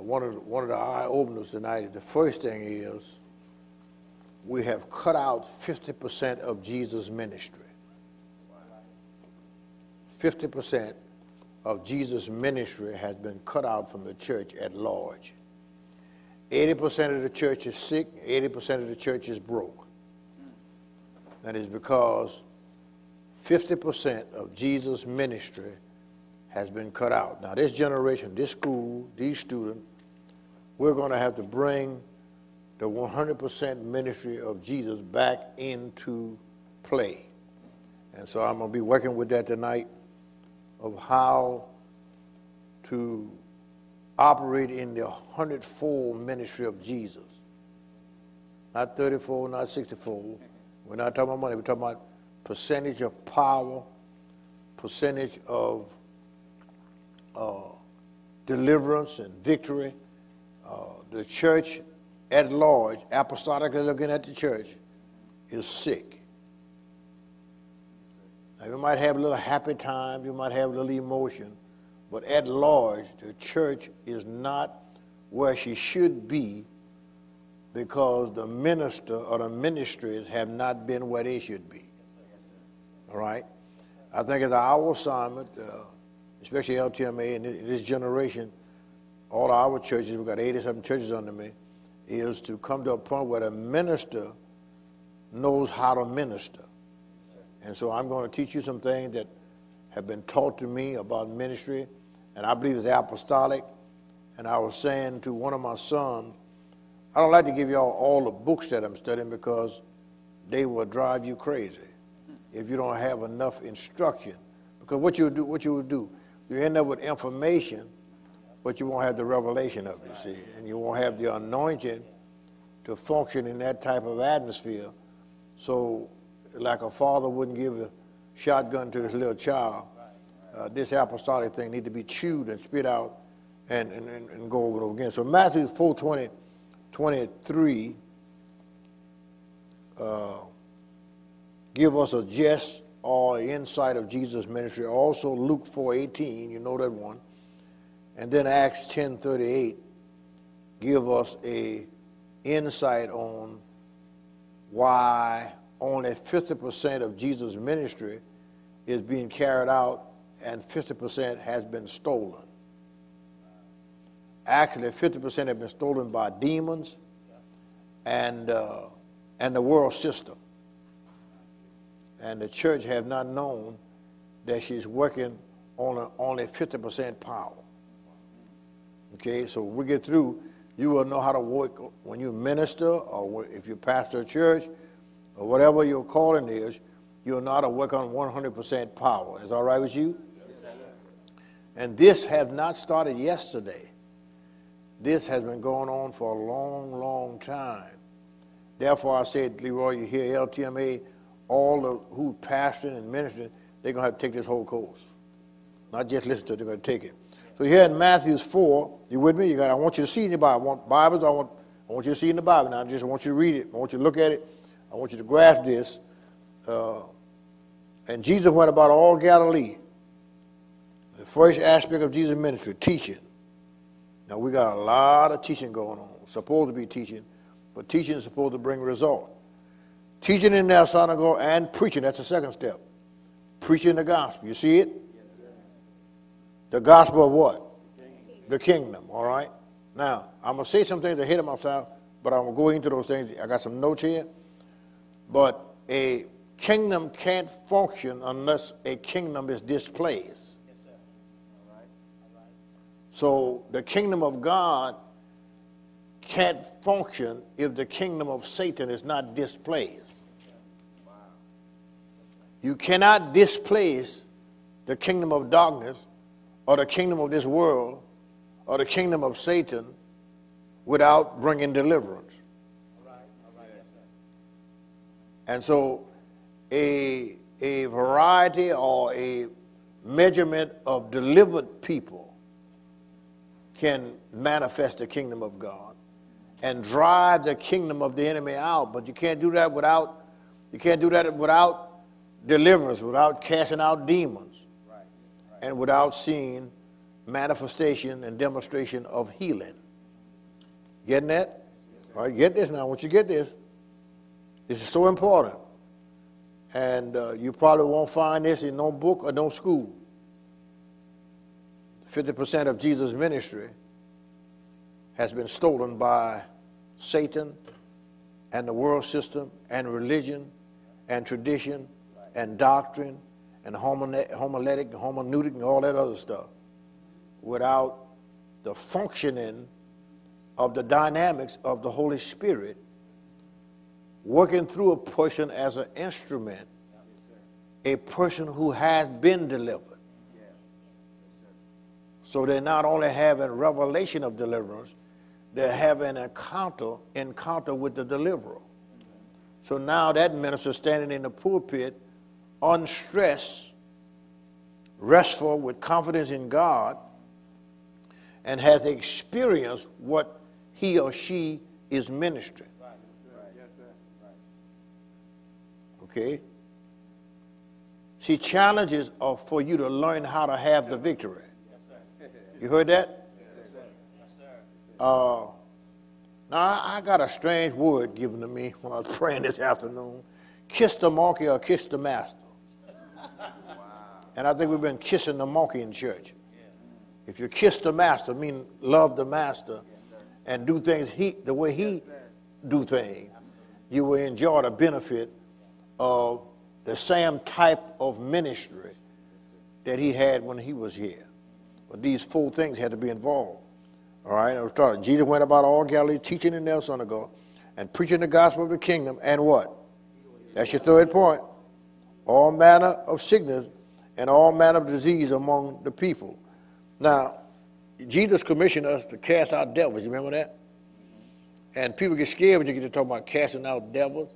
one of the eye openers tonight. The first thing is we have cut out 50% of Jesus' ministry. 50% of Jesus' ministry has been cut out from the church at large. 80% of the church is sick, 80% of the church is broke. That is because 50% of Jesus' ministry has been cut out. Now, this generation, this school, these students, we're going to have to bring the 100% ministry of Jesus back into play. And so I'm going to be working with that tonight of how to operate in the 100-fold ministry of Jesus. Not 30-fold, not 60-fold. We're not talking about money. We're talking about percentage of power, percentage of deliverance and victory. The church at large, apostolically looking at the church, is sick. Now, you might have a little happy time, you might have a little emotion, but at large, the church is not where she should be because the minister or the ministries have not been where they should be. All right? I think it's our assignment, especially LTMA and this generation, all our churches, we've got 87 churches under me, is to come to a point where the minister knows how to minister. And so I'm going to teach you some things that have been taught to me about ministry, and I believe it's apostolic. And I was saying to one of my sons, I don't like to give y'all all the books that I'm studying because they will drive you crazy if you don't have enough instruction. Because what you will do, you end up with information, but you won't have the revelation of it, see, and you won't have the anointing to function in that type of atmosphere. So, like a father wouldn't give a shotgun to his little child, this apostolic thing needs to be chewed and spit out and go over and over again. So Matthew 4:23 give us a gist or insight of Jesus' ministry. Also Luke 4:18, you know that one. And then Acts 10:38 give us a insight on why only 50% of Jesus' ministry is being carried out and 50% has been stolen. Actually, 50% have been stolen by demons and the world system. And the church have not known that she's working on only 50% power. Okay, so when we get through, you will know how to work when you minister or if you pastor a church or whatever your calling is, you'll know how to work on 100% power. Is that all right with you? Yes, sir. And this has not started yesterday. This has been going on for a long, long time. Therefore, I said, Leroy, you hear LTMA, all the who pastoring and ministering, they're going to have to take this whole course. Not just listen to it, they're going to take it. So here in Matthew 4, you with me? I want you to see in the Bible. I want Bibles, I want you to see in the Bible. Now, I just want you to read it. I want you to look at it. I want you to grasp this. And Jesus went about all Galilee. The first aspect of Jesus' ministry, teaching. Now, we got a lot of teaching going on. Supposed to be teaching, but teaching is supposed to bring result. Teaching in their synagogue and preaching, that's the second step. Preaching the gospel. You see it? Yes, sir. The gospel of what? The kingdom, all right? Now, I'm going to say some things ahead of myself, but I'm going to go into those things. I got some notes here. But a kingdom can't function unless a kingdom is displaced. Yes, sir. All right. All right. So the kingdom of God can't function if the kingdom of Satan is not displaced. Wow. You cannot displace the kingdom of darkness or the kingdom of this world or the kingdom of Satan without bringing deliverance. All right. All right. Yes, sir. And so a variety or a measurement of delivered people can manifest the kingdom of God and drive the kingdom of the enemy out. But you can't do that without deliverance, without casting out demons, Right. Right. and without seeing manifestation and demonstration of healing. Getting that? All right, get this now. I want you to get this. This is so important. And you probably won't find this in no book or no school. 50% of Jesus' ministry has been stolen by Satan and the world system and religion and tradition and doctrine and homiletic, hermeneutic, and all that other stuff without the functioning of the dynamics of the Holy Spirit working through a person as an instrument, a person who has been delivered. So they not only have a revelation of deliverance, they have an encounter with the deliverer. So now that minister standing in the pulpit, unstressed, restful, with confidence in God, and has experienced what he or she is ministering. Okay? See, challenges are for you to learn how to have the victory. You heard that? Now, I got a strange word given to me when I was praying this afternoon. Kiss the monkey or kiss the master. And I think we've been kissing the monkey in church. If you kiss the master, mean love the master and do things the way he do things, you will enjoy the benefit of the same type of ministry that he had when he was here. But these four things had to be involved. All right, I'll start. Jesus went about all Galilee, teaching in their synagogue and preaching the gospel of the kingdom, and what? That's your third point. All manner of sickness and all manner of disease among the people. Now, Jesus commissioned us to cast out devils. You remember that? And people get scared when you get to talk about casting out devils.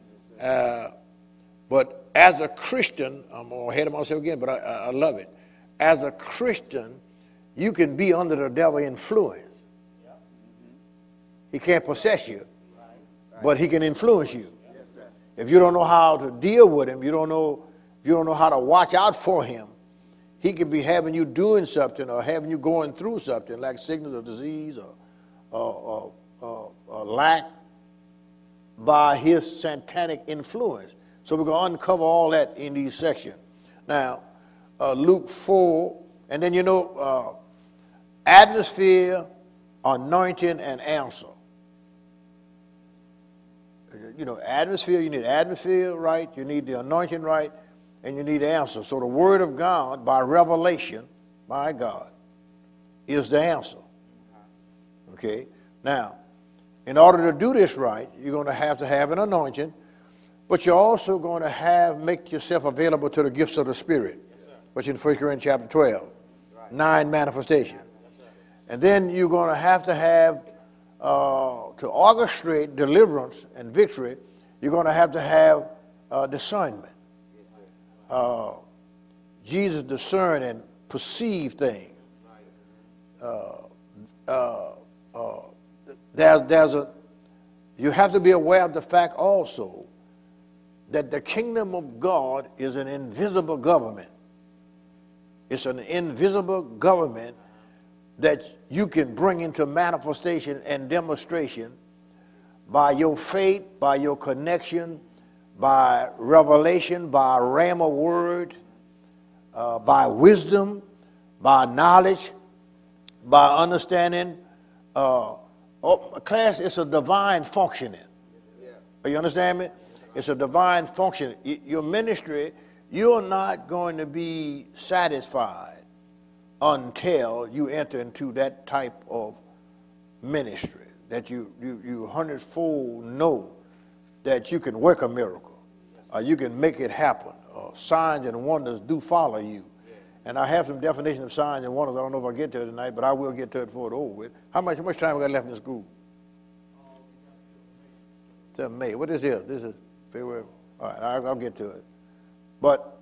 But as a Christian, I'm going to head of myself again, but I love it. As a Christian, you can be under the devil's influence. He can't possess you, but he can influence you. If you don't know how to deal with him, if you don't know how to watch out for him, he could be having you doing something or having you going through something like sickness or disease or lack by his satanic influence. So we're going to uncover all that in these sections. Now, Luke 4, and then atmosphere, anointing, and answer. Atmosphere, you need atmosphere right, you need the anointing right, and you need the answer. So the word of God, by revelation, by God, is the answer. Okay? Now, in order to do this right, you're going to have an anointing, but you're also going to make yourself available to the gifts of the Spirit, which in 1 Corinthians chapter 12, 9 manifestations. And then you're going to have to orchestrate deliverance and victory, you're going to have discernment. Jesus discerned and perceived things. You have to be aware of the fact also that the kingdom of God is an invisible government. It's an invisible government that you can bring into manifestation and demonstration by your faith, by your connection, by revelation, by rhema word, by wisdom, by knowledge, by understanding. Class, it's a divine functioning. You understand me? It's a divine function. Your ministry, you're not going to be satisfied until you enter into that type of ministry, that you hundredfold know that you can work a miracle, or you can make it happen, or signs and wonders do follow you. And I have some definition of signs and wonders. I don't know if I'll get to it tonight, but I will get to it before it's over with. How much time we got left in school? Till May. What is this? This is February. All right, I'll get to it. But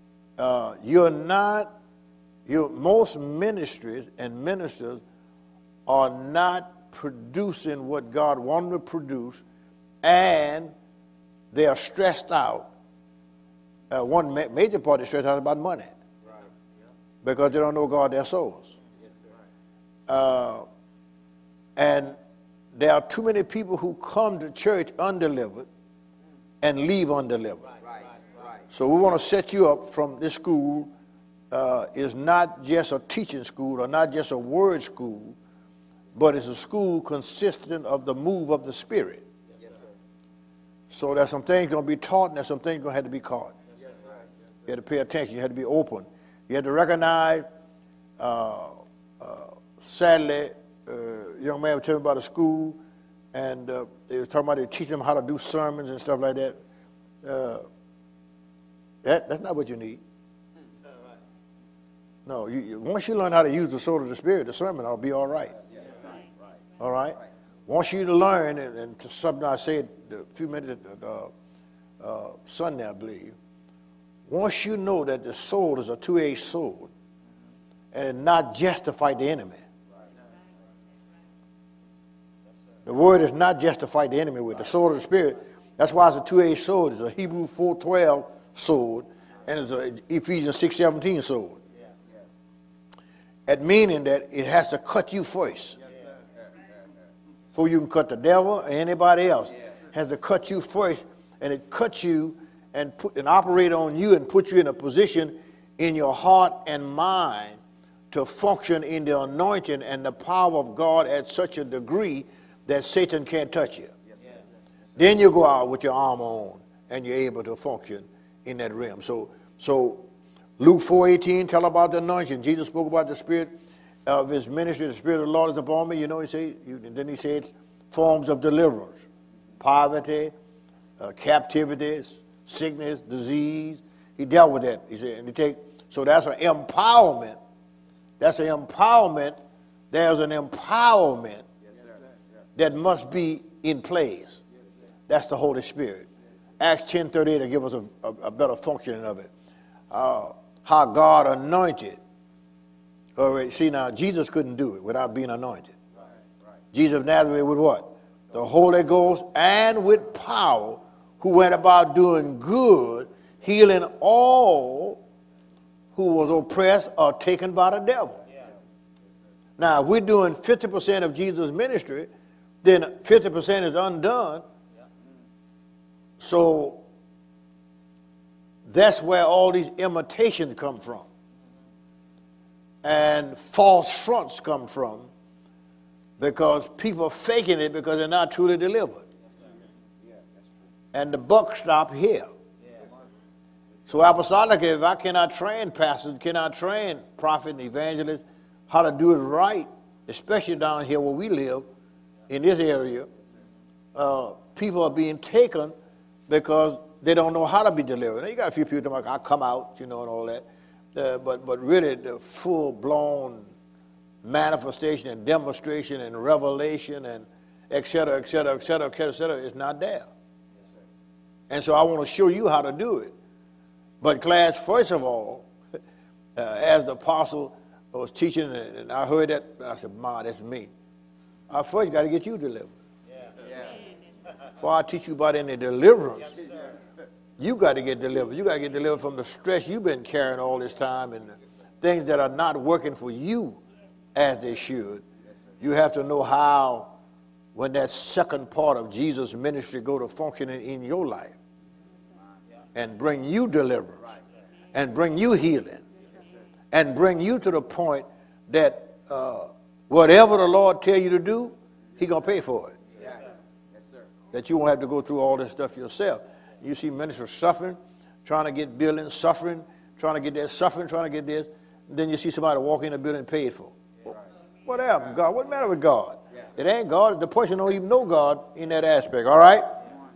most ministries and ministers are not producing what God wanted to produce, and they are stressed out. One major part is stressed out about money. Because they don't know God their souls. And there are too many people who come to church undelivered and leave undelivered. So we want to set you up from this school is not just a teaching school or not just a word school, but it's a school consistent of the move of the Spirit. Yes, sir. So there's some things going to be taught and there's some things going to have to be caught. Yes, you have to pay attention. You have to be open. You have to recognize, sadly, a young man was telling me about a school, and they were talking about they teach them how to do sermons and stuff like that. That's not what you need. No, once you learn how to use the sword of the Spirit, the sermon will be all right. All right? Once you learn, and something I said a few minutes Sunday, I believe, once you know that the sword is a two-edged sword, and not just to fight the enemy. The word is not just to fight the enemy with the sword of the Spirit. That's why it's a two-edged sword. It's a Hebrew 4:12 sword, and it's an Ephesians 6:17 sword. That meaning that it has to cut you first. Before you can cut the devil or anybody else. It has to cut you first, and it cuts you and operate on you and put you in a position in your heart and mind to function in the anointing and the power of God at such a degree that Satan can't touch you. Then you go out with your armor on and you're able to function in that realm. So Luke 4:18 tell about the anointing. Jesus spoke about the Spirit of his ministry. The Spirit of the Lord is upon me. You know, then he said forms of deliverance, poverty, captivity, sickness, disease. He dealt with that. He said, so that's an empowerment. That's an empowerment. There's an empowerment that must be in place. That's the Holy Spirit. Acts 10:38 will give us a better functioning of it. How God anointed. See, now, Jesus couldn't do it without being anointed. Jesus of Nazareth with what? The Holy Ghost and with power, who went about doing good, healing all who was oppressed or taken by the devil. Now, if we're doing 50% of Jesus' ministry, then 50% is undone. So that's where all these imitations come from. And false fronts come from, because people are faking it because they're not truly delivered. And the buck stopped here. So apostolically, if I cannot train pastors, cannot train prophets and evangelists how to do it right, especially down here where we live, in this area, people are being taken because they don't know how to be delivered. Now, you got a few people like, I come out, and all that. But really, the full-blown manifestation and demonstration and revelation and et cetera, et cetera, et cetera, et cetera, is not there. And so I want to show you how to do it. But class, first of all, as the apostle was teaching, and I heard that, and I said, Ma, that's me. I first got to get you delivered. Before I teach you about any deliverance, you got to get delivered. You got to get delivered from the stress you've been carrying all this time and the things that are not working for you as they should. You have to know how, when that second part of Jesus' ministry go to functioning in your life and bring you deliverance and bring you healing and bring you to the point that whatever the Lord tell you to do, He going to pay for it. That you won't have to go through all this stuff yourself. You see ministers suffering, trying to get buildings, suffering, trying to get this, suffering, trying to get this. Then you see somebody walk in the building paid for. What happened, God? What matter with God? It ain't God. The person don't even know God in that aspect, all right?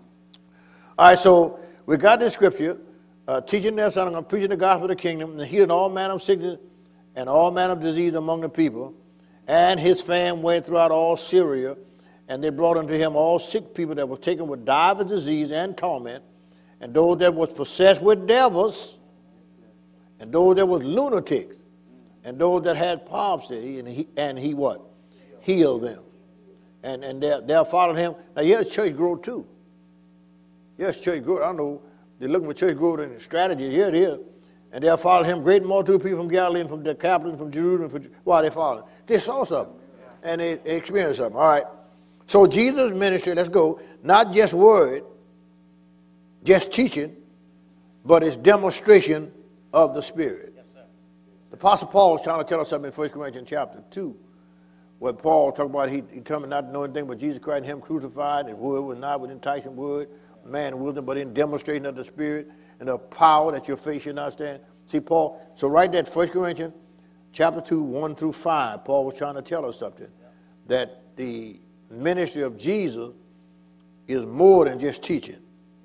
All right, so we got this scripture, teaching their son, I'm preaching the gospel of the kingdom, and healing all manner of sickness and all manner of disease among the people. And his fame went throughout all Syria, and they brought unto him all sick people that were taken with divers disease and torment, and those that was possessed with devils, and those that was lunatics, and those that had palsy, and he what? Healed them. And they followed him. Now, here's church growth too. Here's church growth. I don't know. They're looking for church growth and strategy. Here it is. And they followed him. Great multitude of people from Galilee and from the capital and from Jerusalem. Why they followed him? They saw something. And they experienced something. All right. So Jesus' ministry, let's go, not just word, just teaching, but it's demonstration of the Spirit. Yes, sir. The Apostle Paul is trying to tell us something in 1 Corinthians chapter 2, where Paul talked about he determined not to know anything but Jesus Christ and him crucified, and his word was not with enticing word, man wisdom, but in demonstration of the Spirit and the power that your faith should not stand. See, Paul, so right there, 1 Corinthians chapter 2, 1 through 5, Paul was trying to tell us something, that the ministry of Jesus is more than just teaching.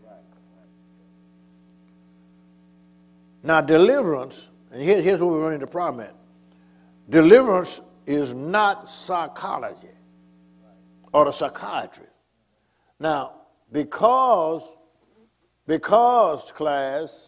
Now, deliverance, and here's where we run into the problem at. Deliverance is not psychology or the psychiatrist. Now, because class,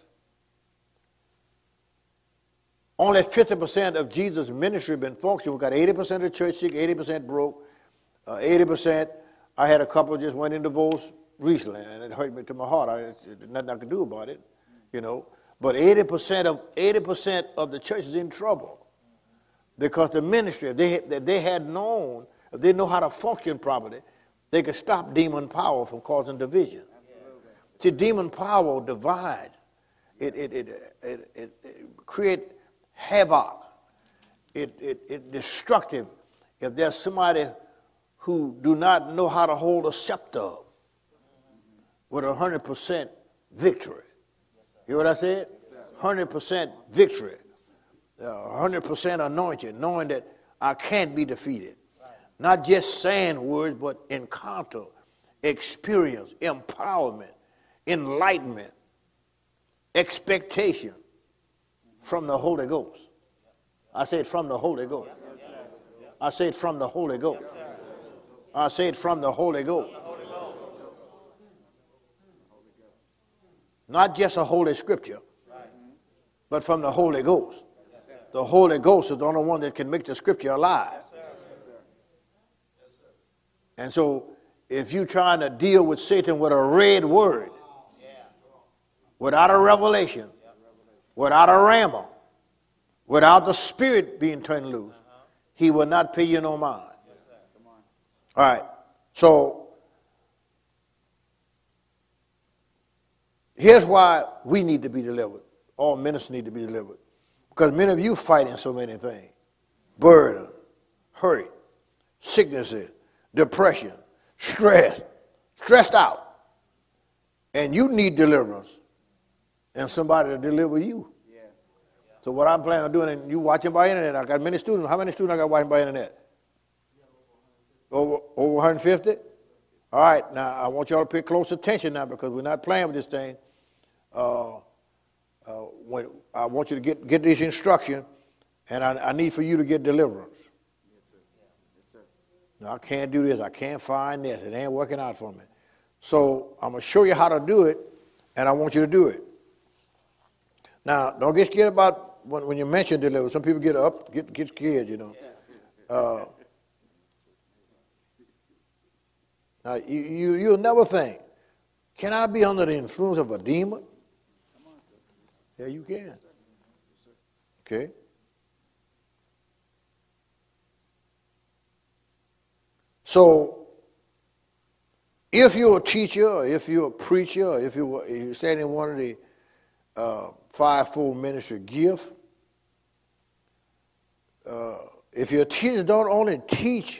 only 50% of Jesus' ministry has been functioning. We've got 80% of the church sick, 80% broke, 80%. I had a couple just went in divorce recently, and it hurt me to my heart. There's nothing I could do about it, you know. But 80% of the church is in trouble because the ministry, if they had known, if they know how to function properly, they could stop demon power from causing division. See, demon power will divide. It create havoc. It destructive. If there's somebody who do not know how to hold a scepter with 100% victory. You hear what I said? 100% victory. 100% anointed, knowing that I can't be defeated. Not just saying words, but encounter, experience, empowerment, enlightenment, expectation from the Holy Ghost. I said from the Holy Ghost. I said from the Holy Ghost. I said from the Holy Ghost. Not just a holy scripture, but from the Holy Ghost. The Holy Ghost is the only one that can make the scripture alive. And so if you're trying to deal with Satan with a red word, without a revelation, without a rhema, without the Spirit being turned loose, he will not pay you no mind. All right, so here's why we need to be delivered. All ministers need to be delivered. Because many of you fighting so many things. Burden, hurt, sicknesses, depression, stress, stressed out. And you need deliverance and somebody to deliver you. Yeah. So what I'm planning on doing, and you watching by internet, I got many students. How many students I got watching by internet? Over 150? All right, now I want y'all to pay close attention now because we're not playing with this thing. When I want you to get this instruction, and I need for you to get deliverance. Yes, sir. Yes, sir. Now, I can't do this. I can't find this. It ain't working out for me. So I'm going to show you how to do it, and I want you to do it. Now, don't get scared about when you mention deliverance. Some people get scared, you know. Now, you'll never think, can I be under the influence of a demon? Yeah, you can. Okay. So, if you're a teacher, or if you're a preacher, or if you stand in one of the fivefold ministry gift, if you're a teacher, don't only teach,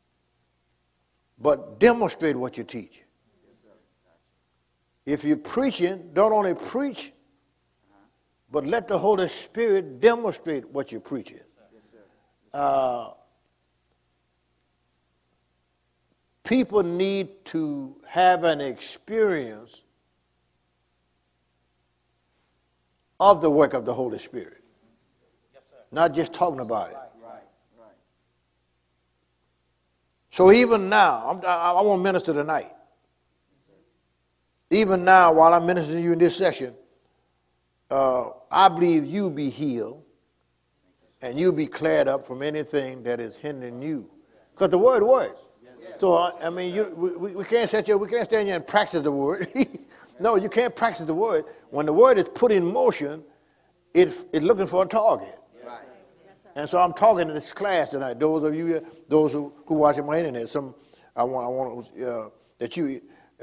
but demonstrate what you teach. If you're preaching, don't only preach, but let the Holy Spirit demonstrate what you're preaching. People need to have an experience of the work of the Holy Spirit. Not just talking about it. So even now, I want to minister tonight. Even now, while I'm ministering to you in this session, I believe you'll be healed and you'll be cleared up from anything that is hindering you. Because the word works. So, I mean, we can't stand here and practice the word. No, you can't practice the word. When the word is put in motion, it's looking for a target. And so I'm talking to this class tonight. Those of you, those who watch my internet, I want that you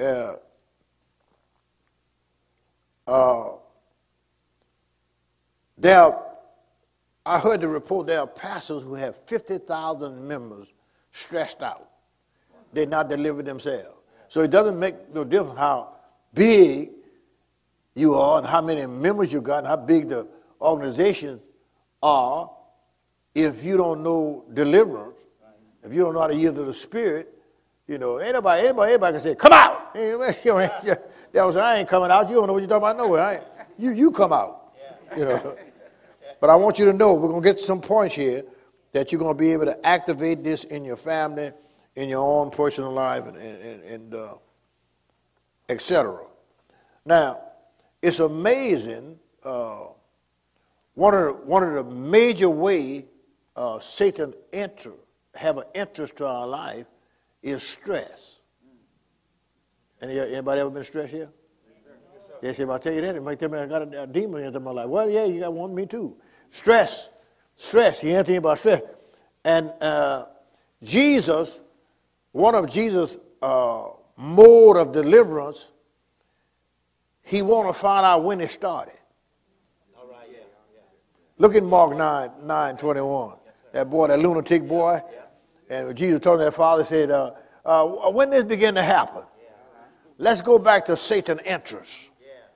I heard the report there are pastors who have 50,000 members stressed out. They're not delivering themselves. So it doesn't make no difference how big you are and how many members you got and how big the organizations are. If you don't know deliverance, if you don't know how to yield to the Spirit, everybody can say, come out. That was, I ain't coming out. You don't know what you're talking about nowhere. You come out. But I want you to know, we're going to get some points here that you're going to be able to activate this in your family, in your own personal life, and et cetera. Now, it's amazing. One of the major ways Satan have an interest to our life is stress. Anybody ever been stressed here? They say, if I tell you that, it might tell me I got a demon into my life. Well, yeah, you got one, me too. Stress. You hear anything about stress? And Jesus, one of Jesus' mode of deliverance, he want to find out when it started. All right, yeah. Look at Mark 9:21. That boy, that lunatic boy. And Jesus told that father, said, when this begin to happen? Let's go back to Satan's interest.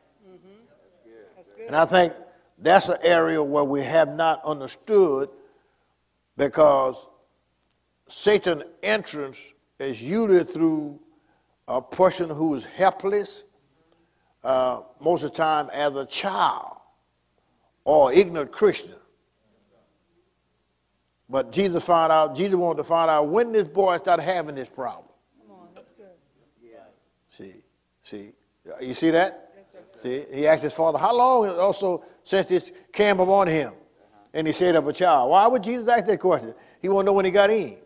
And I think that's an area where we have not understood, because Satan's entrance is usually through a person who is helpless, most of the time as a child or ignorant Christian. But Jesus wanted to find out when this boy started having this problem. Come on, that's good. See, you see that? See, he asked his father, how long also since this came upon him? And he said, of a child. Why would Jesus ask that question? He wanted to know when he got in.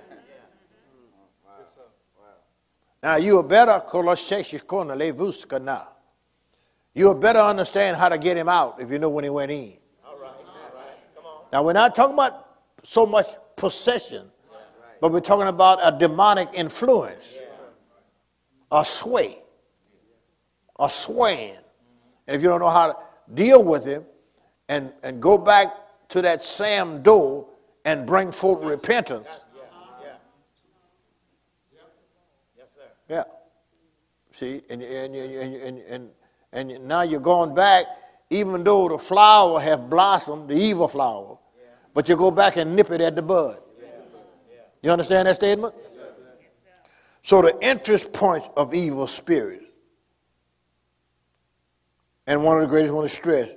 Now, you better understand how to get him out if you know when he went in. All right. Come on. Now, we're not talking about so much possession, but we're talking about a demonic influence, a sway. Or swaying. And if you don't know how to deal with him and go back to that same door and bring forth repentance. Yes, sir. Yeah. See, and now you're going back, even though the flower has blossomed, the evil flower, but you go back and nip it at the bud. You understand that statement? Yes, sir. So the interest points of evil spirits. And one of the greatest one is stress.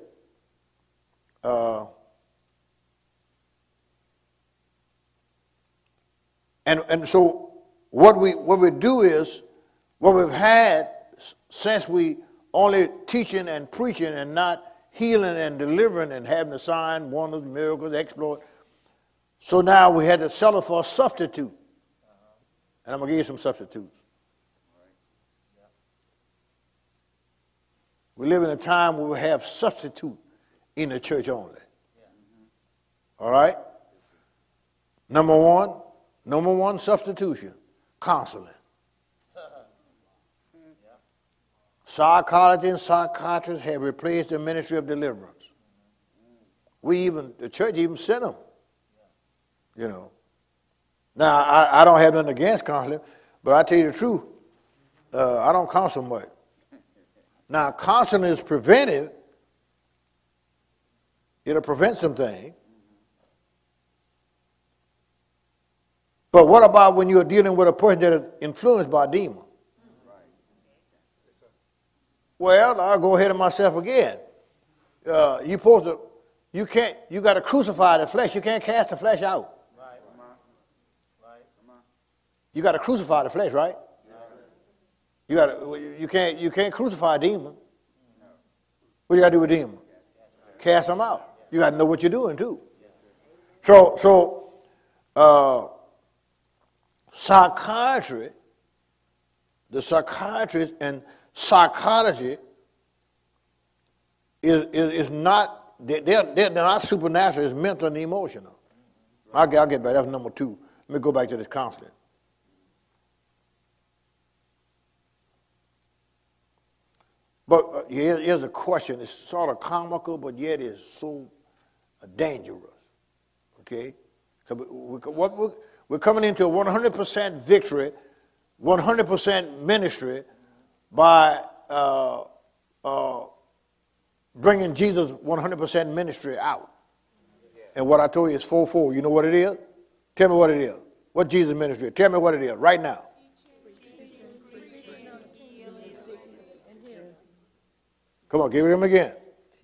And so what we do is, what we've had since we only teaching and preaching and not healing and delivering and having the sign, wonders, miracles, exploits. So now we had to settle for a substitute. And I'm going to give you some substitutes. We live in a time where we have substitute in the church only. All right? Number one substitution, counseling. Psychology and psychiatrists have replaced the ministry of deliverance. The church even sent them. Now, I don't have nothing against counseling, but I tell you the truth, I don't counsel much. Now, counseling is preventive. It'll prevent some things. But what about when you're dealing with a person that is influenced by a demon? Well, I'll go ahead of myself again. You got to crucify the flesh. You can't cast the flesh out. You got to crucify the flesh, right? You can't crucify a demon. What do you got to do with a demon? Cast them out. You got to know what you're doing too. So psychiatry, the psychiatrist and psychology is not, they're not supernatural, it's mental and emotional. I'll get back, that's number two. Let me go back to this counseling. here's a question. It's sort of comical, but yet is so dangerous. Okay? We're coming into a 100% victory, 100% ministry by bringing Jesus' 100% ministry out. And what I told you is 4-4. You know what it is? Tell me what it is. What Jesus' ministry is. Tell me what it is right now. Come on, give it to him again.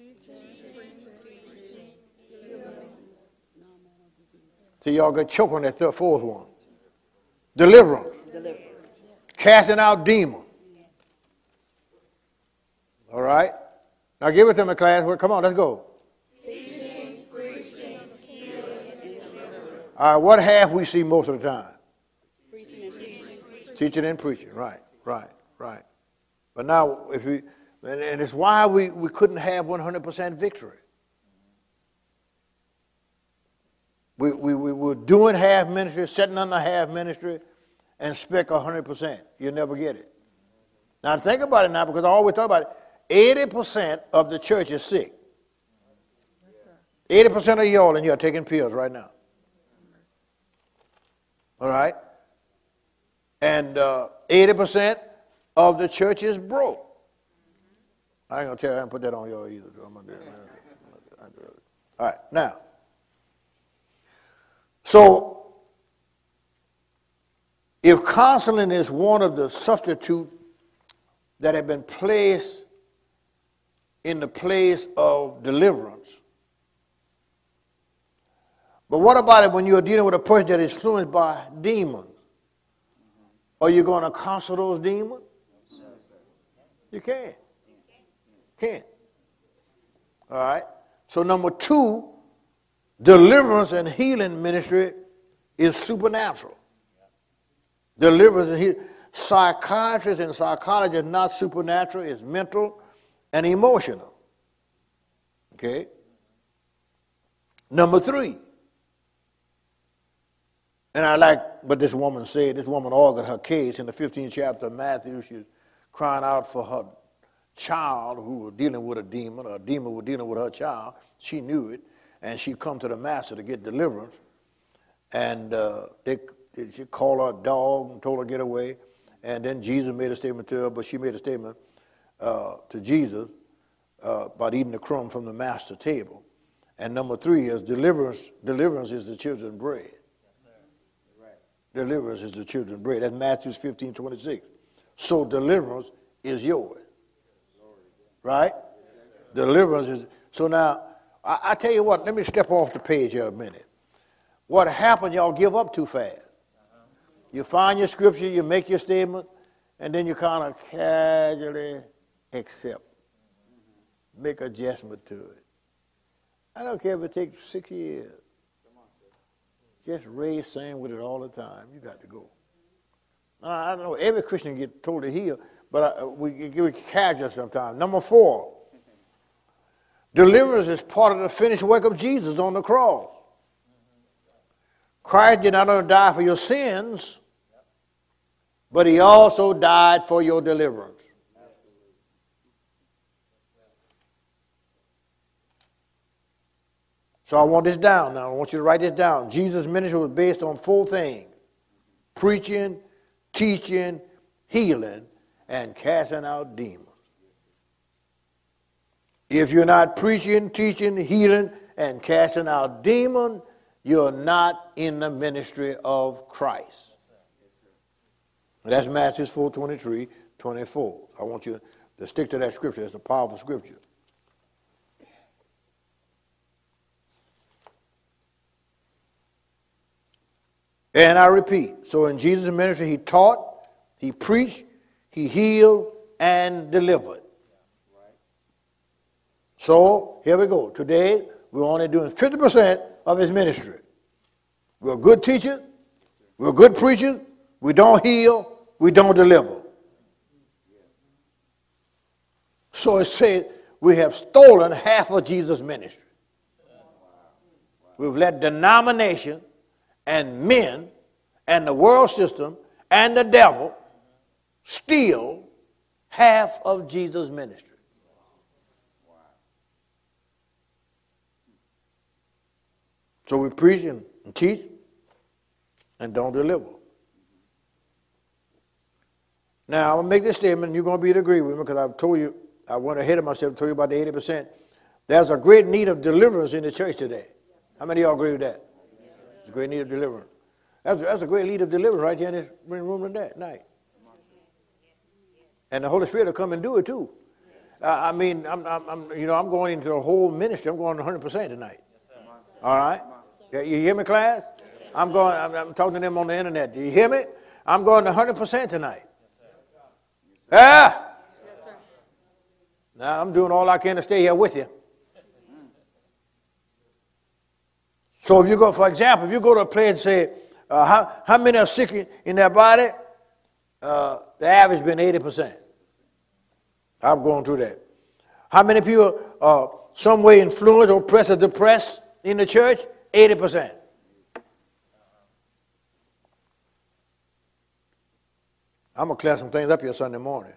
See, y'all got choke on that fourth one. Deliverance. Casting out demons. All right? Now give it to me, class. Well, come on, let's go. Teaching, preaching, healing, and deliverance. All right, what half we see most of the time? Preaching and teaching. Teaching and preaching, right. But now, if we, and it's why we couldn't have 100% victory. We were doing half ministry, sitting under half ministry, and expect 100%. You'll never get it. Now think about it now, because I always talk about it. 80% of the church is sick. 80% of y'all in here are taking pills right now. All right? And 80% of the church is broke. I ain't going to tell you, I ain't put that on y'all either. I'm gonna do it. All right, now. So, if counseling is one of the substitutes that have been placed in the place of deliverance, but what about it when you're dealing with a person that is influenced by demons? Are you going to counsel those demons? You can't. All right? So number 2, deliverance and healing ministry is supernatural. Deliverance and healing. Psychiatrists and psychology is not supernatural, it's mental and emotional. Okay? Number 3. And I like what this woman said. This woman argued her case in the 15th chapter of Matthew. She was crying out for her child who was dealing with a demon, or a demon was dealing with her child. She knew it, and she come to the master to get deliverance. And she called her a dog and told her to get away. And then Jesus made a statement to her, but she made a statement to Jesus about eating the crumb from the master's table. And number 3 is deliverance. Deliverance is the children's bread. Yes, sir. Right. Deliverance is the children's bread. That's Matthew 15:26. So deliverance is yours. Right? Deliverance is. So now, I tell you what, let me step off the page here a minute. What happened, y'all give up too fast. You find your scripture, you make your statement, and then you kind of casually accept. Make adjustment to it. I don't care if it takes 6 years. Just raise same with it all the time. You got to go. I don't know, every Christian get told to heal, but we casual sometimes. Number 4, deliverance is part of the finished work of Jesus on the cross. Christ did not only die for your sins, but he also died for your deliverance. So I want this down now. I want you to write this down. Jesus' ministry was based on 4 things: preaching, teaching, healing, and casting out demons. If you're not preaching, teaching, healing, and casting out demons, you're not in the ministry of Christ. That's Matthew 4:23, 24. I want you to stick to that scripture. It's a powerful scripture. And I repeat, so in Jesus' ministry, he taught, he preached, he healed, and delivered. So here we go. Today, we're only doing 50% of his ministry. We're a good teacher, we're a good preacher, we don't heal, we don't deliver. So it said we have stolen half of Jesus' ministry. We've let denomination and men and the world system and the devil steal half of Jesus' ministry. So we preach and teach and don't deliver. Now, I'm going to make this statement, and you're going to be to agree with me because I've told you, I went ahead of myself and told you about the 80%. There's a great need of deliverance in the church today. How many of y'all agree with that? There's a great need of deliverance. That's a great need of deliverance right here in this room tonight. And the Holy Spirit will come and do it too. I'm going into the whole ministry. I'm going 100% tonight. All right? You hear me, class? I'm talking to them on the internet. Do you hear me? I'm going 100% tonight. Ah! Now I'm doing all I can to stay here with you. So if you go, for example, if you go to a place and say, how many are sick in their body? The average been 80%. I'm going through that. How many people are some way influenced, oppressed, or depressed in the church? 80%. I'm going to clear some things up here Sunday morning.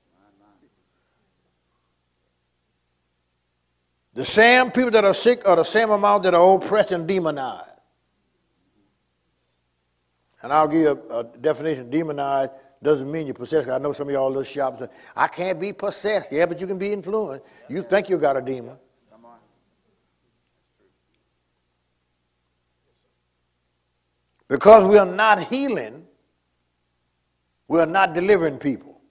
The same people that are sick are the same amount that are oppressed and demonized. And I'll give you a definition. Demonized doesn't mean you're possessed. I know some of y'all little shops say, I can't be possessed. Yeah, but you can be influenced. You think you got a demon. Come on. Because we are not healing, we are not delivering people.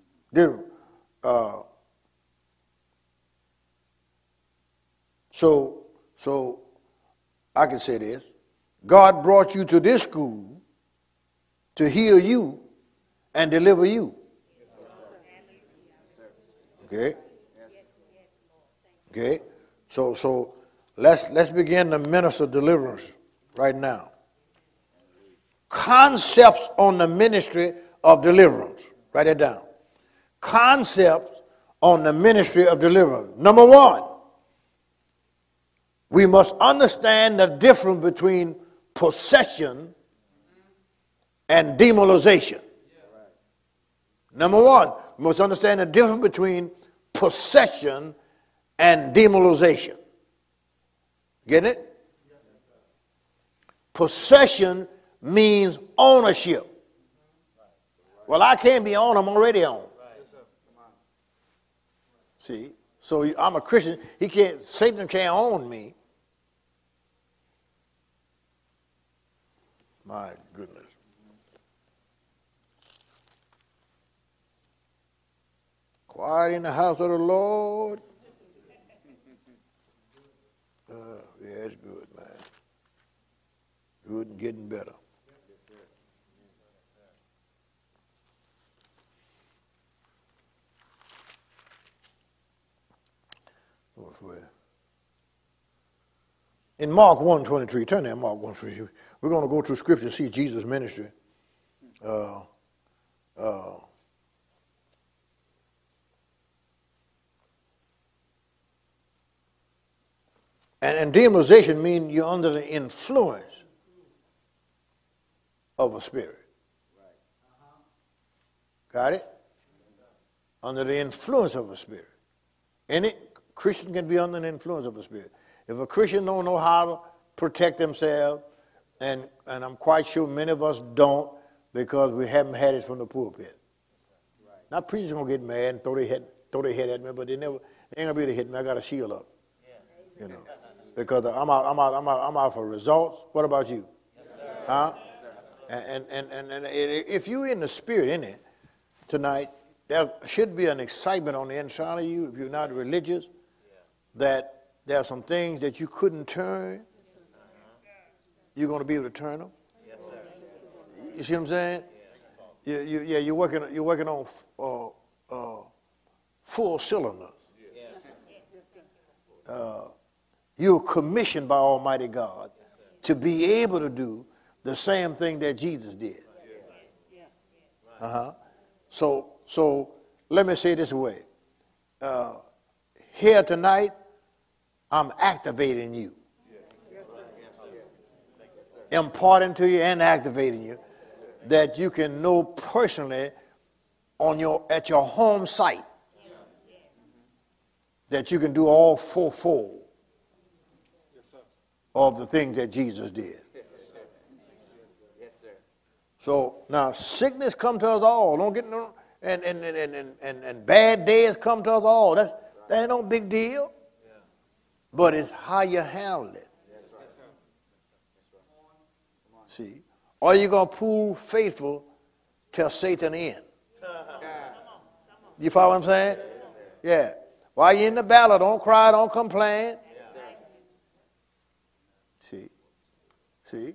So I can say this. God brought you to this school to heal you and deliver you. Okay? Okay? So let's begin to minister deliverance right now. Concepts on the ministry of deliverance. Write it down. Concepts on the ministry of deliverance. Number one, we must understand the difference between possession and demoralization. Number one, we must understand the difference between possession and demoralization. Get it? Possession means ownership. Well, I can't be owned, I'm already owned. See? So I'm a Christian. Satan can't own me. My goodness. Quiet in the house of the Lord. Yeah, it's good, man. Good and getting better. In Mark 1:23, turn there, Mark 1:23. We're going to go through Scripture and see Jesus' ministry. And demonization means you're under the influence of a spirit. Got it? Under the influence of a spirit. Any Christian can be under the influence of a spirit. If a Christian don't know how to protect themselves, and I'm quite sure many of us don't because we haven't had it from the pulpit. Right. Now preachers gonna get mad and throw their head at me, but they ain't gonna be able to hit me. I got a shield up. Yeah. You know. Because I'm out for results. What about you? Yes, sir. Huh? Yes, sir. And if you're in the spirit in it tonight, there should be an excitement on the inside of you if you're not religious, that there are some things that you couldn't turn. You're going to be able to turn them. Yes, sir. You see what I'm saying? You're working on full cylinders. You're commissioned by Almighty God to be able to do the same thing that Jesus did. So let me say it this way. Here tonight, I'm activating you. Imparting to you and activating you that you can know personally at your home site that you can do all fourfold of the things that Jesus did. Yes, sir. So now sickness come to us all. Don't get no, and bad days come to us all. That ain't no big deal. But it's how you handle it. See, or you gonna prove faithful till Satan end. You follow what I'm saying? Yeah. While you're in the battle, don't cry, don't complain. See?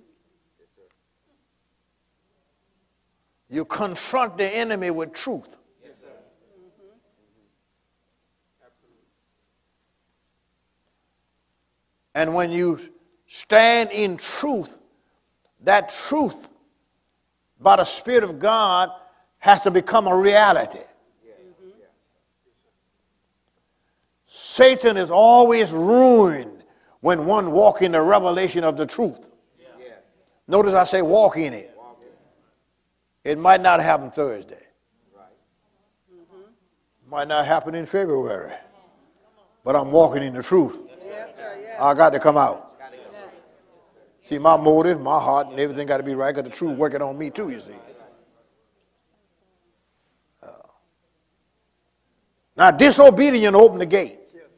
You confront the enemy with truth. Yes, sir. And when you stand in truth, that truth by the Spirit of God has to become a reality. Satan is always ruined when one walks in the revelation of the truth. Notice I say walk in it. It might not happen Thursday. Might not happen in February. But I'm walking in the truth. I got to come out. See, my motive, my heart, and everything got to be right because the truth working on me too, you see. Now, disobedient open the gate.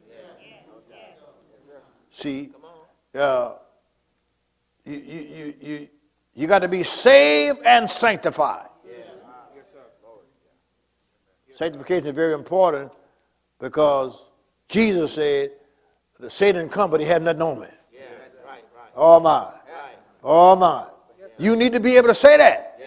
See, you got to be saved and sanctified. Sanctification is very important because Jesus said, the Satan come, but he had nothing on me. Oh, my. Oh, my. You need to be able to say that.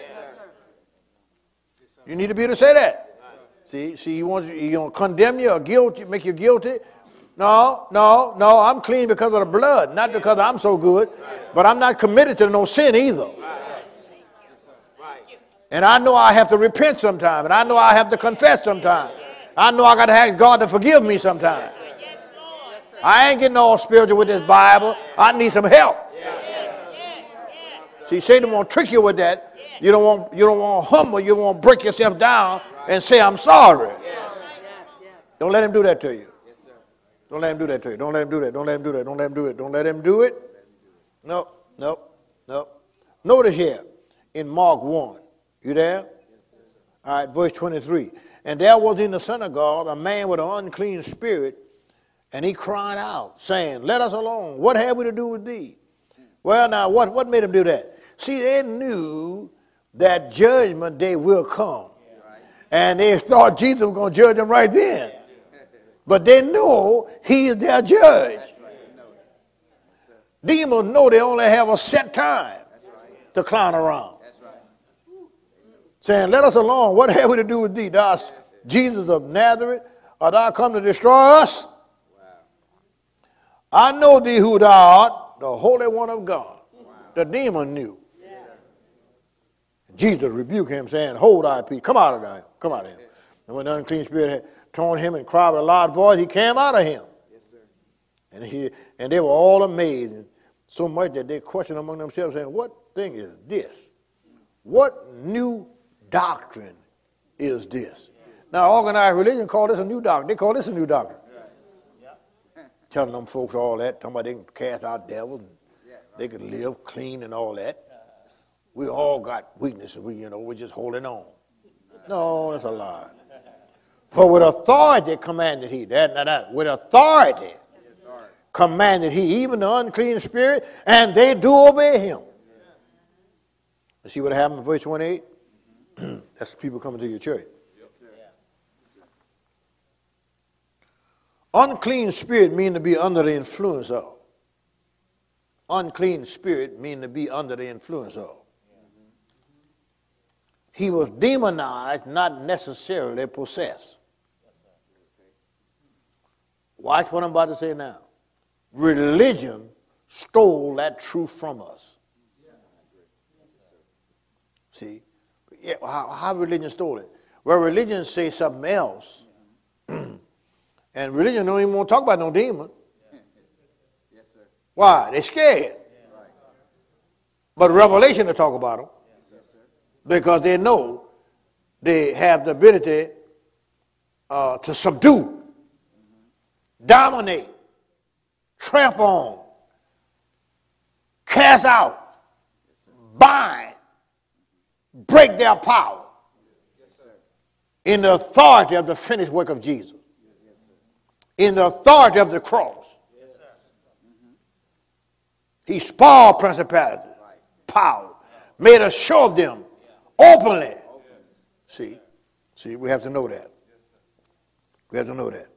You need to be able to say that. See, you want to condemn you or guilty, make you guilty. No, I'm clean because of the blood, not because I'm so good. But I'm not committed to no sin either. And I know I have to repent sometime, and I know I have to confess sometime. I know I got to ask God to forgive me sometime. I ain't getting all spiritual with this Bible. I need some help. See, Satan won't trick you with that. You don't want to humble. You won't break yourself down and say, I'm sorry. Don't let him do that to you. Don't let him do that to you. Don't let him do that. Don't let him do that. Don't let him do it. Don't let him do it. No. Notice here in Mark 1. You there? All right, verse 23. And there was in the synagogue a man with an unclean spirit, and he cried out, saying, let us alone. What have we to do with thee? Well, now, what made him do that? See, they knew that judgment day will come. And they thought Jesus was going to judge them right then. But they know he is their judge. Demons know they only have a set time to clown around. Saying, let us alone. What have we to do with thee? Thou Jesus of Nazareth, art thou come to destroy us? I know thee who thou art, the Holy One of God. The demon knew. Jesus rebuked him, saying, hold thy peace. Come out of him. Come out of him. And when the unclean spirit had torn him and cried with a loud voice, he came out of him. And they were all amazed, so much that they questioned among themselves, saying, what thing is this? What new doctrine is this? Now, organized religion call this a new doctrine. They call this a new doctrine. Telling them folks all that, talking about they can cast out devils, and they can live clean and all that. We all got weaknesses. We're just holding on. No, that's a lie. For with authority commanded he. With authority commanded he, even the unclean spirit, and they do obey him. You see what happened in verse 28? That's people coming to your church. Unclean spirit mean to be under the influence of. Unclean spirit mean to be under the influence of. He was demonized, not necessarily possessed. Watch what I'm about to say now. Religion stole that truth from us. See? Yeah, how religion stole it? Well, religion say something else. And religion don't even want to talk about no demon. Why? They're scared. But revelation to talk about them. Because they know they have the ability to subdue, dominate, trample on, cast out, bind, break their power in the authority of the finished work of Jesus, in the authority of the cross. He spoiled principalities, power, made a show of them openly. See, we have to know that. We have to know that.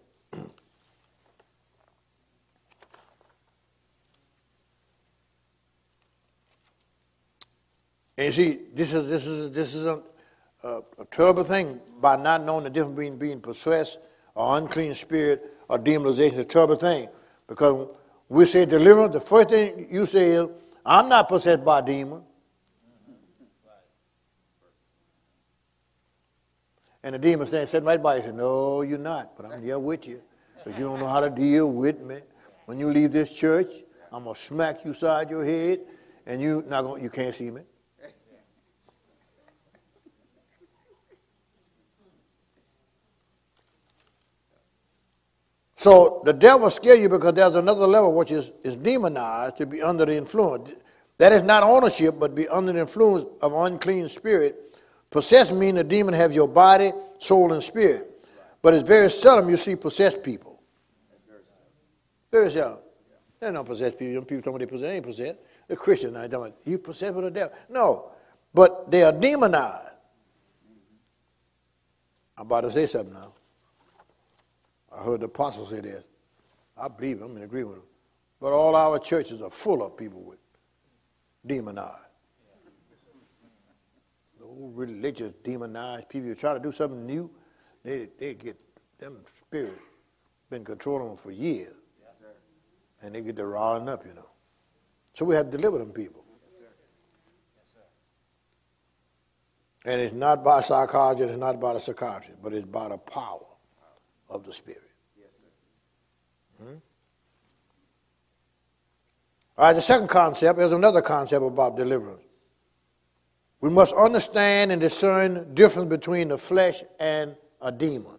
And you see, this is a terrible thing by not knowing the difference between being possessed or unclean spirit or demonization. Is a terrible thing, because we say deliverance. The first thing you say is, "I'm not possessed by a demon." And the demon sitting right by you said, "No, you're not, but I'm here with you, because you don't know how to deal with me. When you leave this church, I'm gonna smack you side your head, and you can't see me." So the devil scares you because there's another level which is demonized, to be under the influence. That is not ownership, but be under the influence of unclean spirit. Possessed means the demon has your body, soul, and spirit. But it's very seldom you see possessed people. Very seldom. There's no possessed people. People talking about they possessed. They ain't possessed. They're Christian. I don't. You possessed with the devil? No. But they are demonized. I'm about to say something now. I heard the apostle say this. I believe him. I'm in agreement with him. But all our churches are full of people with demonized. The old religious demonized people. You try to do something new, they get them spirits been controlling them for years. Yes, sir. And they get to riling up, you know. So we have to deliver them people. Yes, sir. Yes, sir. And it's not by psychology, it's not by the psychiatrist, but it's by the power of the Spirit. Yes, sir. All right, the second concept is another concept about deliverance. We must understand and discern the difference between the flesh and a demon.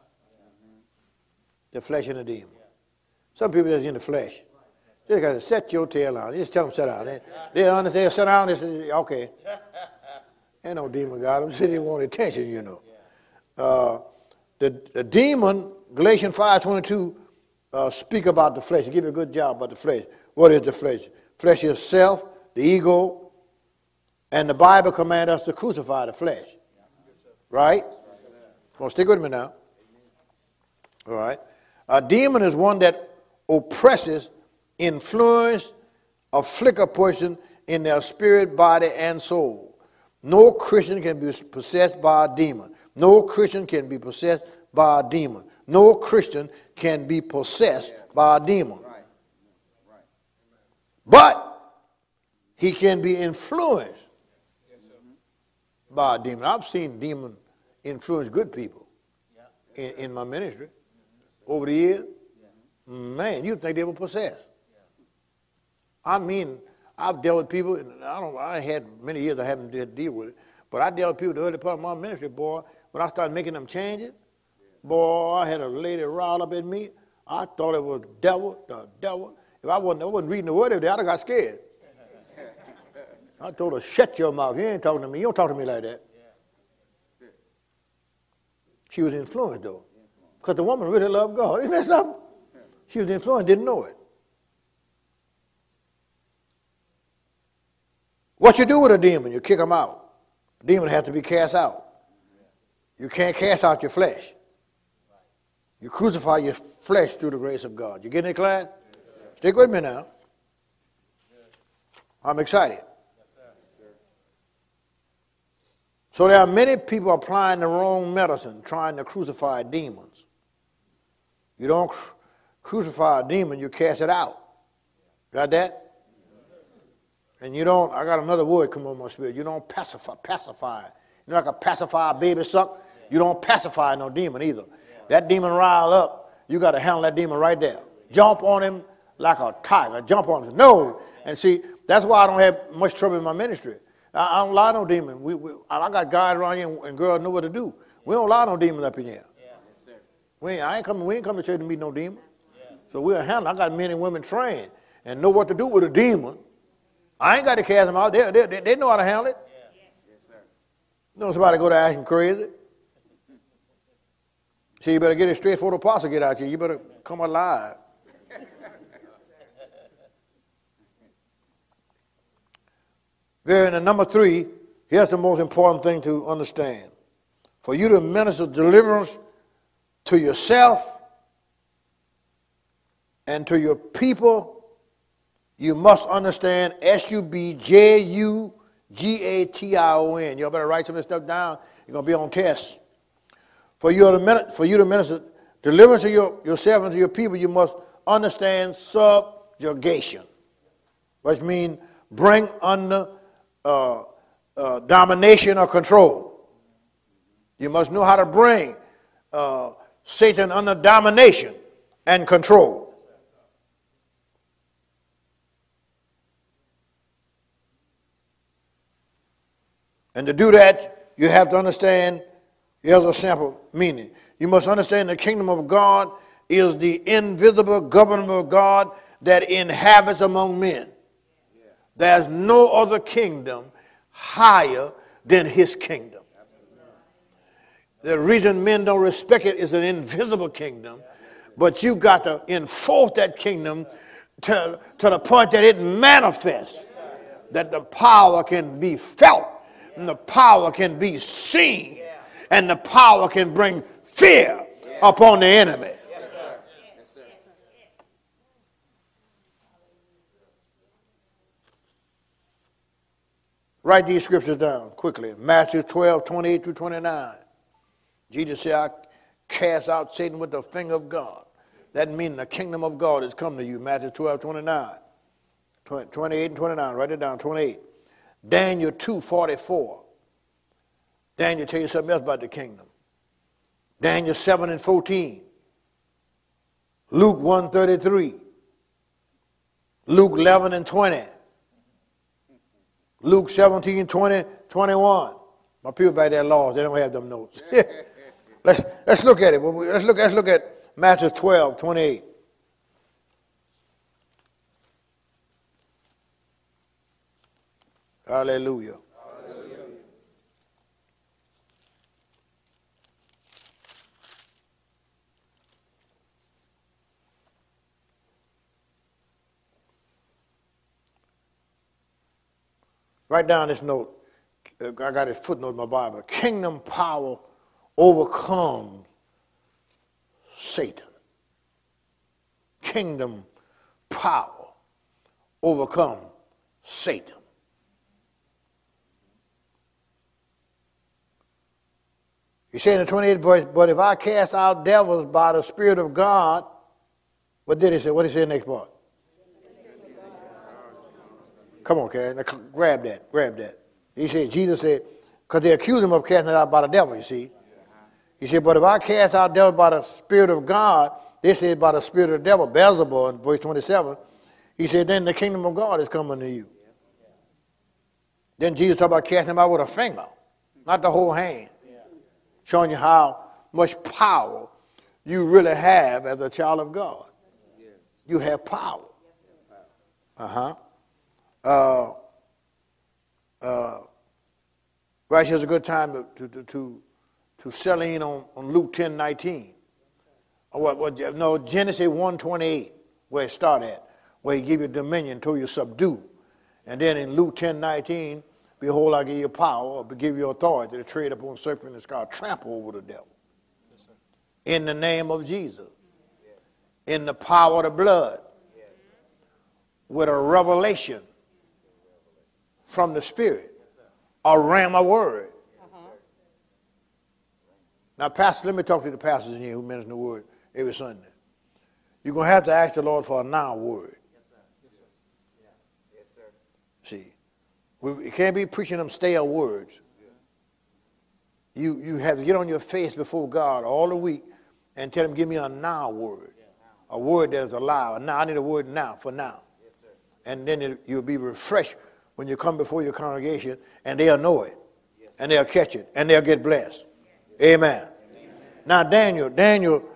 The flesh and a demon. Some people just in the flesh. They got to set your tail out. Just tell them sit down. They understand, sit down, they say, okay. Ain't no demon got them. They want attention, you know. The demon, Galatians 5:22, speak about the flesh. Give you a good job about the flesh. What is the flesh? Flesh is self, the ego, and the Bible commands us to crucify the flesh. Right? Well, stick with me now. All right. A demon is one that oppresses, influences, afflicts a person in their spirit, body, and soul. No Christian can be possessed by a demon. No Christian can be possessed by a demon. No Christian can be possessed by a demon. But he can be influenced by a demon. I've seen demons influence good people in my ministry over the years. Man, you'd think they were possessed. I mean, I've dealt with people, and I had many years I haven't had to deal with it, but I dealt with people the early part of my ministry, boy. When I started making them changes, boy, I had a lady riled up at me. I thought it was the devil. If I wasn't reading the word every day, I'd have got scared. I told her, shut your mouth. You ain't talking to me. You don't talk to me like that. She was influenced, though, because the woman really loved God. Isn't that something? She was influenced, didn't know it. What you do with a demon? You kick them out. A demon has to be cast out. You can't cast out your flesh. You crucify your flesh through the grace of God. You getting it, class? Yes, stick with me now. Yes. I'm excited. Yes, sir. So there are many people applying the wrong medicine, trying to crucify demons. You don't crucify a demon, you cast it out. Got that? And you don't, I got another word come on my spirit. You don't pacify. You know, like a pacify a baby suck? You don't pacify no demon either. That demon rile up, you got to handle that demon right there. Jump on him like a tiger. Jump on him. No. And see, that's why I don't have much trouble in my ministry. I don't lie no demon. I got guys around here and girls know what to do. We don't lie no demons up in here. We ain't come to church to meet no demon. So we'll handle. I got men and women trained and know what to do with a demon I ain't got to cast them out. They know how to handle it. Yes, sir. No somebody go to acting crazy. See, you better get it straight before the apostle get out here. You better come alive. And number 3, here's the most important thing to understand. For you to minister deliverance to yourself and to your people, you must understand SUBJUGATION. Y'all better write some of this stuff down. You're going to be on test. For you to minister deliverance to yourself and to your people, you must understand subjugation, which means bring under domination or control. You must know how to bring Satan under domination and control. And to do that, you have to understand, here's a sample meaning. You must understand the kingdom of God is the invisible government of God that inhabits among men. There's no other kingdom higher than his kingdom. The reason men don't respect it is an invisible kingdom, but you got to enforce that kingdom to the point that it manifests, that the power can be felt, and the power can be seen, and the power can bring fear upon the enemy. Yes, sir. Yes, sir. Write these scriptures down quickly. Matthew 12, 28 through 29. Jesus said, I cast out Satan with the finger of God. That means the kingdom of God has come to you. Matthew 12, 29. 28 and 29. Write it down, 28. Daniel 2, 44. Daniel tell you something else about the kingdom. Daniel 7 and 14. Luke 1, 33. Luke 11 and 20. Luke 17, 20, 21. My people back there lost. They don't have them notes. Let's look at it. Let's look at Matthew 12, 28. Hallelujah. Hallelujah. Write down this note. I got a footnote in my Bible. Kingdom power overcomes Satan. Kingdom power overcomes Satan. He said in the 28th verse, but if I cast out devils by the Spirit of God, what did he say? What did he say in the next part? Come on, Karen, grab that. He said, Jesus said, because they accused him of casting it out by the devil, you see. He said, but if I cast out devils by the Spirit of God, they said by the Spirit of the devil, Beelzebub, in verse 27, he said, then the kingdom of God is coming to you. Then Jesus talked about casting them out with a finger, not the whole hand, showing you how much power you really have as a child of God. You have power. Right here's a good time to sell in on Luke 10, 19. No, Genesis 1:28, where it started at, where he give you dominion till you subdue. And then in Luke 10, 19, behold, I give you power, or give you authority to tread upon serpent and scorpion, trample over the devil. Yes, in the name of Jesus. Yes. In the power of the blood. Yes. With a revelation from the Spirit. A rhema word. Now, Pastor, let me talk to the pastors in here who minister the word every Sunday. You're going to have to ask the Lord for a now word. Yes, sir. See, we can't be preaching them stale words. You have to get on your face before God all the week and tell him, give me a now word. A word that is alive. Now, I need a word now, for now. Yes, sir. And then you'll be refreshed when you come before your congregation, and they'll know it. Yes, and they'll catch it, and they'll get blessed. Yes. Amen. Amen. Now, Daniel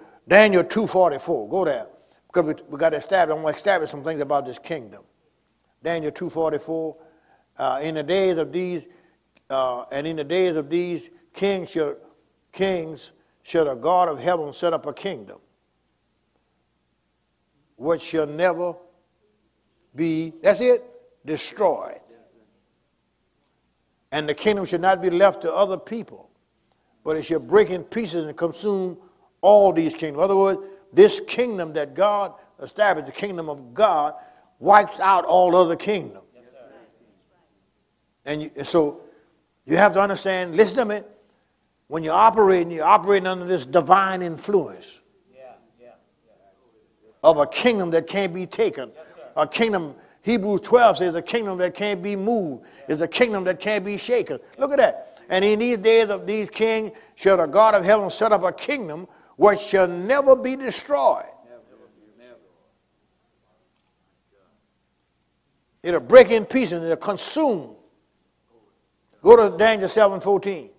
2:44. Go there. Because we got to establish, I'm going to establish some things about this kingdom. Daniel 2:44. In the days of these kings shall the God of heaven set up a kingdom which shall never be, that's it, destroyed. And the kingdom shall not be left to other people, but it shall break in pieces and consume all these kingdoms. In other words, this kingdom that God established, the kingdom of God, wipes out all other kingdoms. Yes, and so you have to understand, listen to me, when you're operating under this divine influence of a kingdom that can't be taken. Yes, a kingdom, Hebrews 12 says, a kingdom that can't be moved, is a kingdom that can't be shaken. Look at that. And in these days of these kings shall the God of heaven set up a kingdom which shall never be destroyed. It'll break in pieces and it'll consume. Go to Daniel 7:14.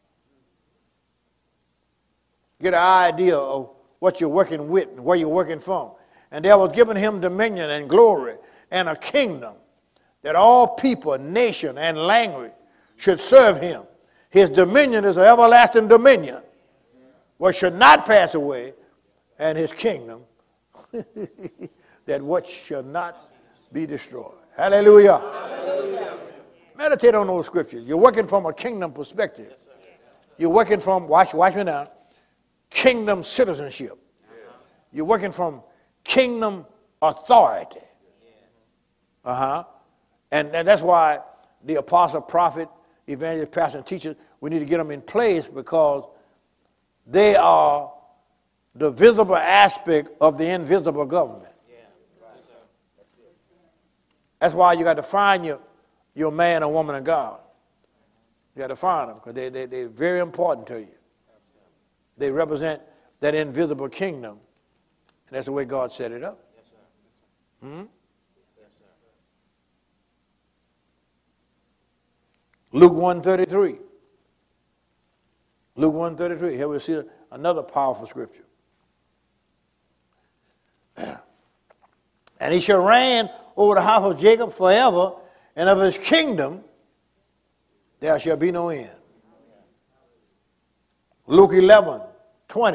Get an idea of what you're working with and where you're working from. And there was given him dominion and glory and a kingdom that all people, nation, and language should serve him. His dominion is an everlasting dominion which should not pass away, and his kingdom that which shall not be destroyed. Hallelujah. Hallelujah. Meditate on those scriptures. You're working from a kingdom perspective. You're working from, watch me now, kingdom citizenship. You're working from kingdom authority. And that's why the apostle, prophet, evangelist, pastor, and teacher, we need to get them in place because they are the visible aspect of the invisible government. That's why you got to find your man or woman of God. You got to find them because they're very important to you. They represent that invisible kingdom. And that's the way God set it up. Yes, sir. Yes, sir. Luke 1:33. Luke 1:33. Here we see another powerful scripture. And he shall reign over the house of Jacob forever, and of his kingdom there shall be no end. Luke 11:20.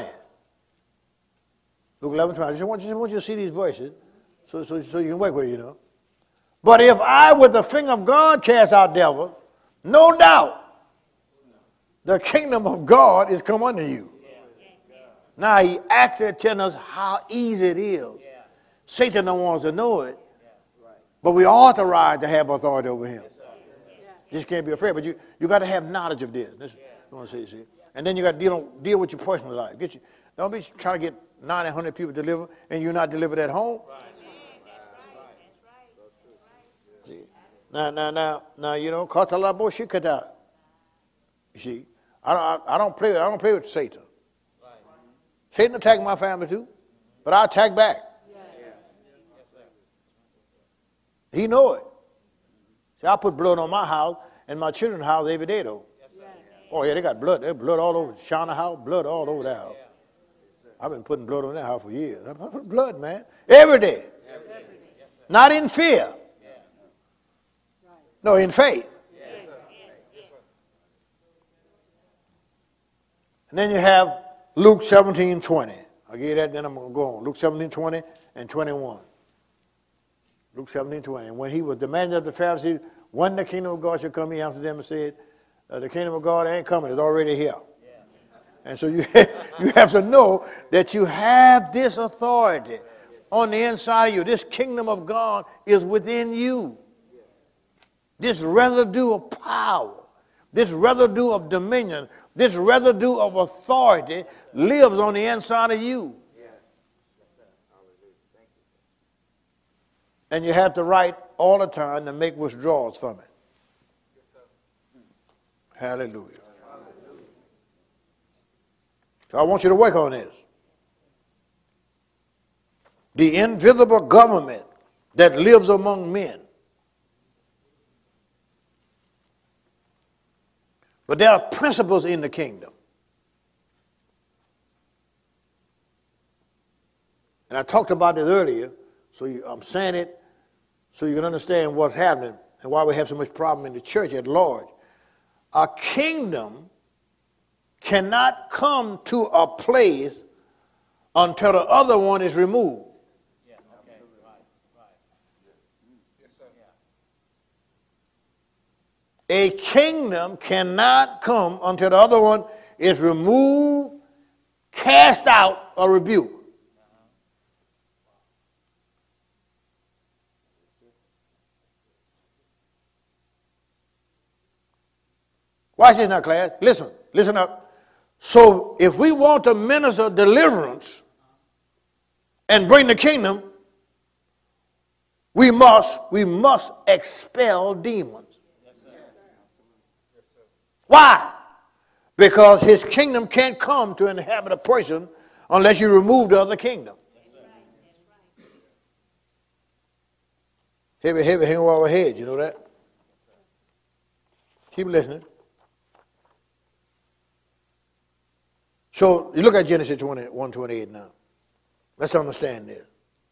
Luke 11:20. I just want you to see these verses so you can work with it, you know. But if I with the finger of God cast out devils, no doubt the kingdom of God is come unto you. Now he actually telling us how easy it is. Satan don't want us to know it, but we are authorized to have authority over him. Just can't be afraid, but you got to have knowledge of this. You want to see. And then you got to deal with your personal life. Don't be trying to get 900 people delivered and you're not delivered at home. See? Now, you know, katalabo. You see, I don't play with Satan. Satan attacked my family too, but I attack back. He know it. See, I put blood on my house and my children's house every day though. Oh yeah, they got blood. There's blood all over Shauna house, blood all over that house. I've been putting blood on that house for years. I put blood, man, every day. Not in fear. No, in faith. And then you have Luke 17:20. I'll give you that, then I'm going to go on. Luke 17:20 and 21. Luke 17:20. And when he was demanded of the Pharisees, when the kingdom of God shall come, he answered them and said, the kingdom of God ain't coming, it's already here. And so you have to know that you have this authority on the inside of you. This kingdom of God is within you. This residue of power, this residue of dominion, this residue of authority lives on the inside of you. And you have to write all the time to make withdrawals from it. Hallelujah. So I want you to work on this. The invisible government that lives among men. But there are principles in the kingdom. And I talked about it earlier, so I'm saying it so you can understand what's happening and why we have so much problem in the church at large. A kingdom cannot come to a place until the other one is removed. Yeah, okay. Right, right. Yes, sir. A kingdom cannot come until the other one is removed, cast out, or rebuked. Watch this now, class. Listen up. So if we want to minister deliverance and bring the kingdom, we must expel demons. Yes, sir. Why? Because his kingdom can't come to inhabit a person unless you remove the other kingdom. Heavy hanging over our head, you know that? Keep listening. So you look at Genesis 1:28 now. Let's understand this.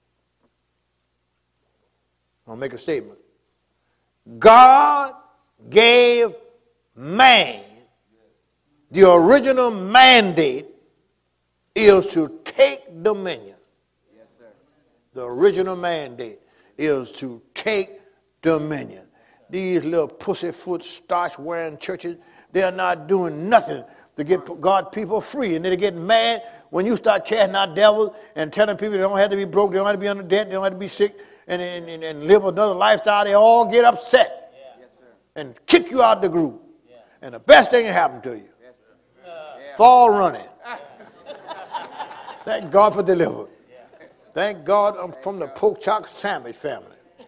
I'll make a statement. God gave man the original mandate is to take dominion. Yes, sir. The original mandate is to take dominion. These little pussyfoot starch-wearing churches, they're not doing nothing to get God people free. And they get mad when you start casting out devils and telling people they don't have to be broke, they don't have to be under debt, they don't have to be sick, and live another lifestyle. They all get upset. Yeah. Yes, sir. And kick you out the group. Yeah. And the best thing that happened to you, Yes, sir. Yeah. fall running. Thank God for deliverance. Yeah. Thank God I'm from the pork chop sandwich family.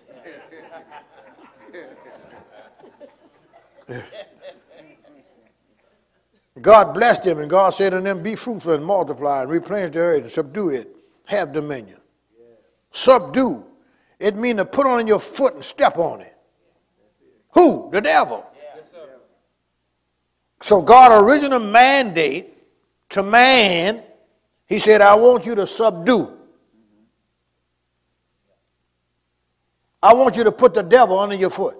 God blessed them, and God said to them, be fruitful and multiply and replenish the earth and subdue it. Have dominion. Subdue. It means to put on your foot and step on it. Who? The devil. Yes, sir. So God's original mandate to man, he said, I want you to subdue. I want you to put the devil under your foot.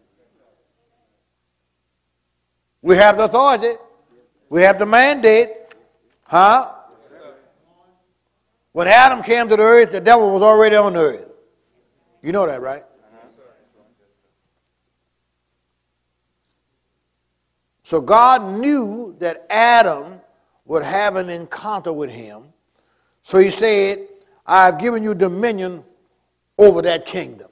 We have the authority. We have the mandate. Huh? When Adam came to the earth, the devil was already on the earth. You know that, right? So God knew that Adam would have an encounter with him. So he said, I have given you dominion over that kingdom.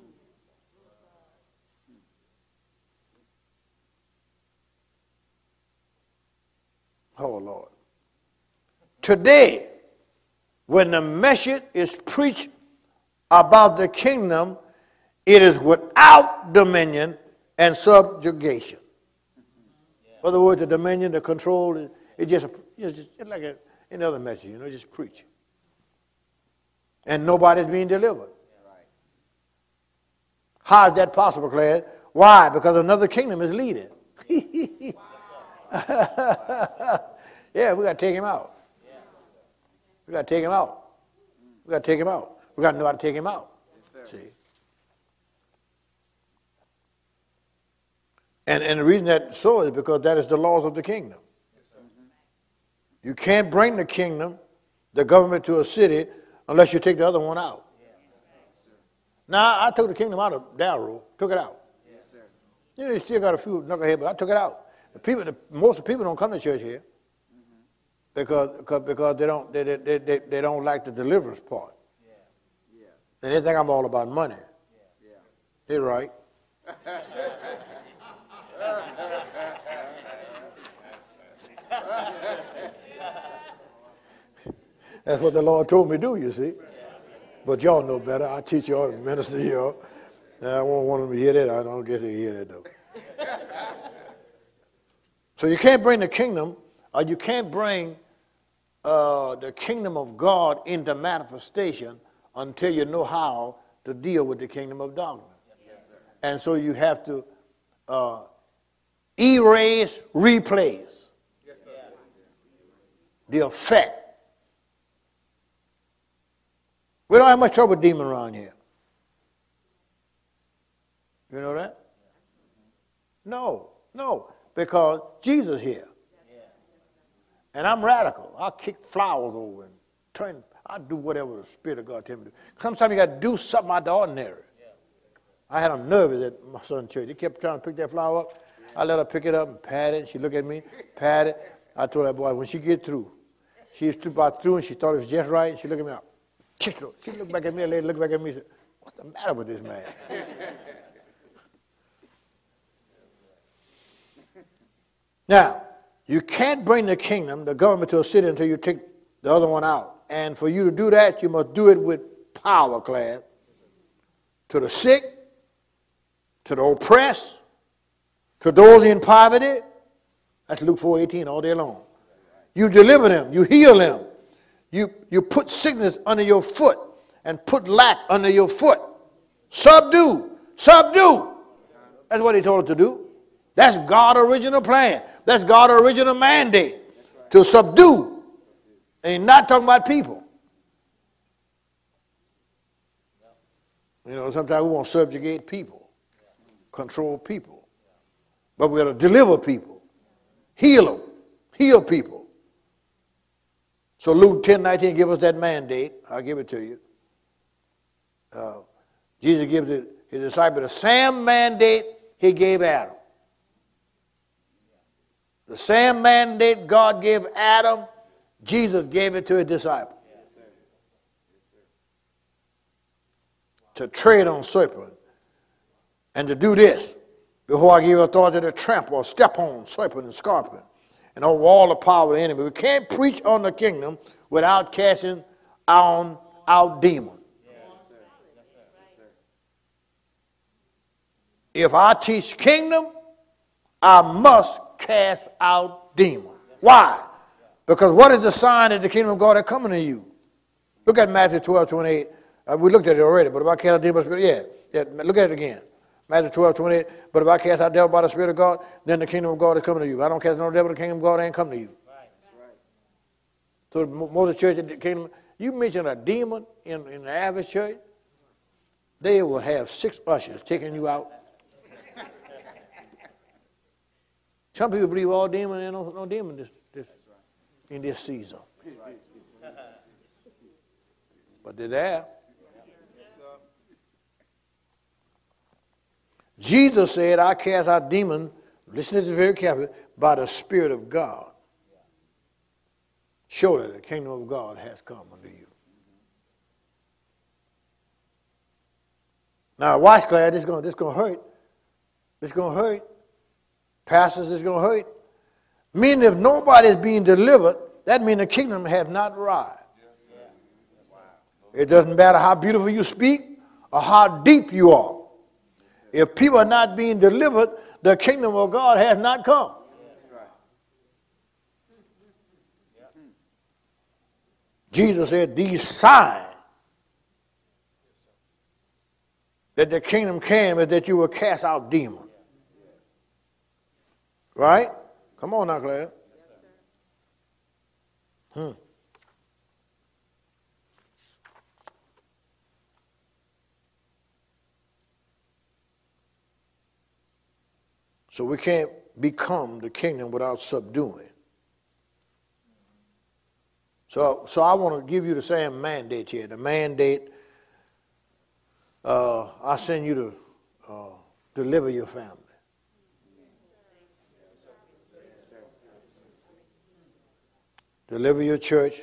Oh, Lord. Today, when the message is preached about the kingdom, it is without dominion and subjugation. In other words, the dominion, the control, it's just like any other message, you know, just preach. And nobody's being delivered. Right. How is that possible, class? Why? Because another kingdom is leading. Yeah, we got to take him out. We got to take him out. We got to take him out. We got to know how to take him out. Yes, sir. See? And the reason that's so is because that is the laws of the kingdom. Yes, sir. You can't bring the kingdom, the government to a city unless you take the other one out. Yes, sir. Now, I took the kingdom out of Dalrymple, took it out. Yes, sir. You know, you still got a few knuckleheads, but I took it out. Most of the people don't come to church here because they don't like the deliverance part. Yeah. And they think I'm all about money. Yeah. They're right. That's what the Lord told me to do, you see. But y'all know better. I teach y'all, minister y'all. I won't want them to hear that. I don't guess they hear that, though. So you can't bring the kingdom, or you can't bring the kingdom of God into manifestation until you know how to deal with the kingdom of darkness. Yes, sir. And so you have to erase, replace the effect. We don't have much trouble with demons around here. You know that? No, no, because Jesus here. And I'm radical. I'll kick flowers over and I'll do whatever the Spirit of God tells me to do. Sometimes you got to do something out of the ordinary. I had them nervous at my son's church. He kept trying to pick that flower up. I let her pick it up and pat it. She looked at me, pat it. I told that boy, when she get through, she was about through and she thought it was just right. She looked at me, I kicked her. She looked back at me, a lady looked back at me and said, what's the matter with this man? Now, you can't bring the kingdom, the government, to a city until you take the other one out. And for you to do that, you must do it with power, class. To the sick, to the oppressed, to those in poverty. That's Luke 4:18 all day long. You deliver them, you heal them. You put sickness under your foot and put lack under your foot. Subdue, subdue. That's what he told us to do. That's God's original plan. That's God's original mandate, to subdue. And he's not talking about people. You know, sometimes we want to subjugate people, control people. But we got to deliver people, heal them, heal people. So Luke 10:19 gives us that mandate. I'll give it to you. Jesus gives his disciples the same mandate he gave Adam. The same mandate God gave Adam, Jesus gave it to his disciples. To tread on serpent and to do this. Before I give you authority to trample or step on serpent and scorpion and over all the power of the enemy. We can't preach on the kingdom without casting out demons. If I teach kingdom, I must cast out demons. Why? Because what is the sign that the kingdom of God is coming to you? Look at Matthew 12:28. We looked at it already, but if I cast out demons, yeah, look at it again. Matthew 12:28. But if I cast out devil by the Spirit of God, then the kingdom of God is coming to you. If I don't cast no devil, the kingdom of God ain't coming to you. Right. So most of the church, the kingdom, you mention a demon in the average church, they will have 6 ushers taking you out. Some people believe all demons, and no demon in this season. But they're there. Jesus said, I cast out demons, listen to this very carefully, by the Spirit of God. Surely the kingdom of God has come unto you. Now watch, Claire, this is going to hurt. It's going to hurt. Pastors, it's going to hurt. Meaning if nobody is being delivered, that means the kingdom has not arrived. It doesn't matter how beautiful you speak or how deep you are. If people are not being delivered, the kingdom of God has not come. Jesus said, these signs that the kingdom came is that you will cast out demons. Right? Come on now, Claire. So we can't become the kingdom without subduing. So I want to give you the same mandate here. The mandate, I send you to deliver your family. Deliver your church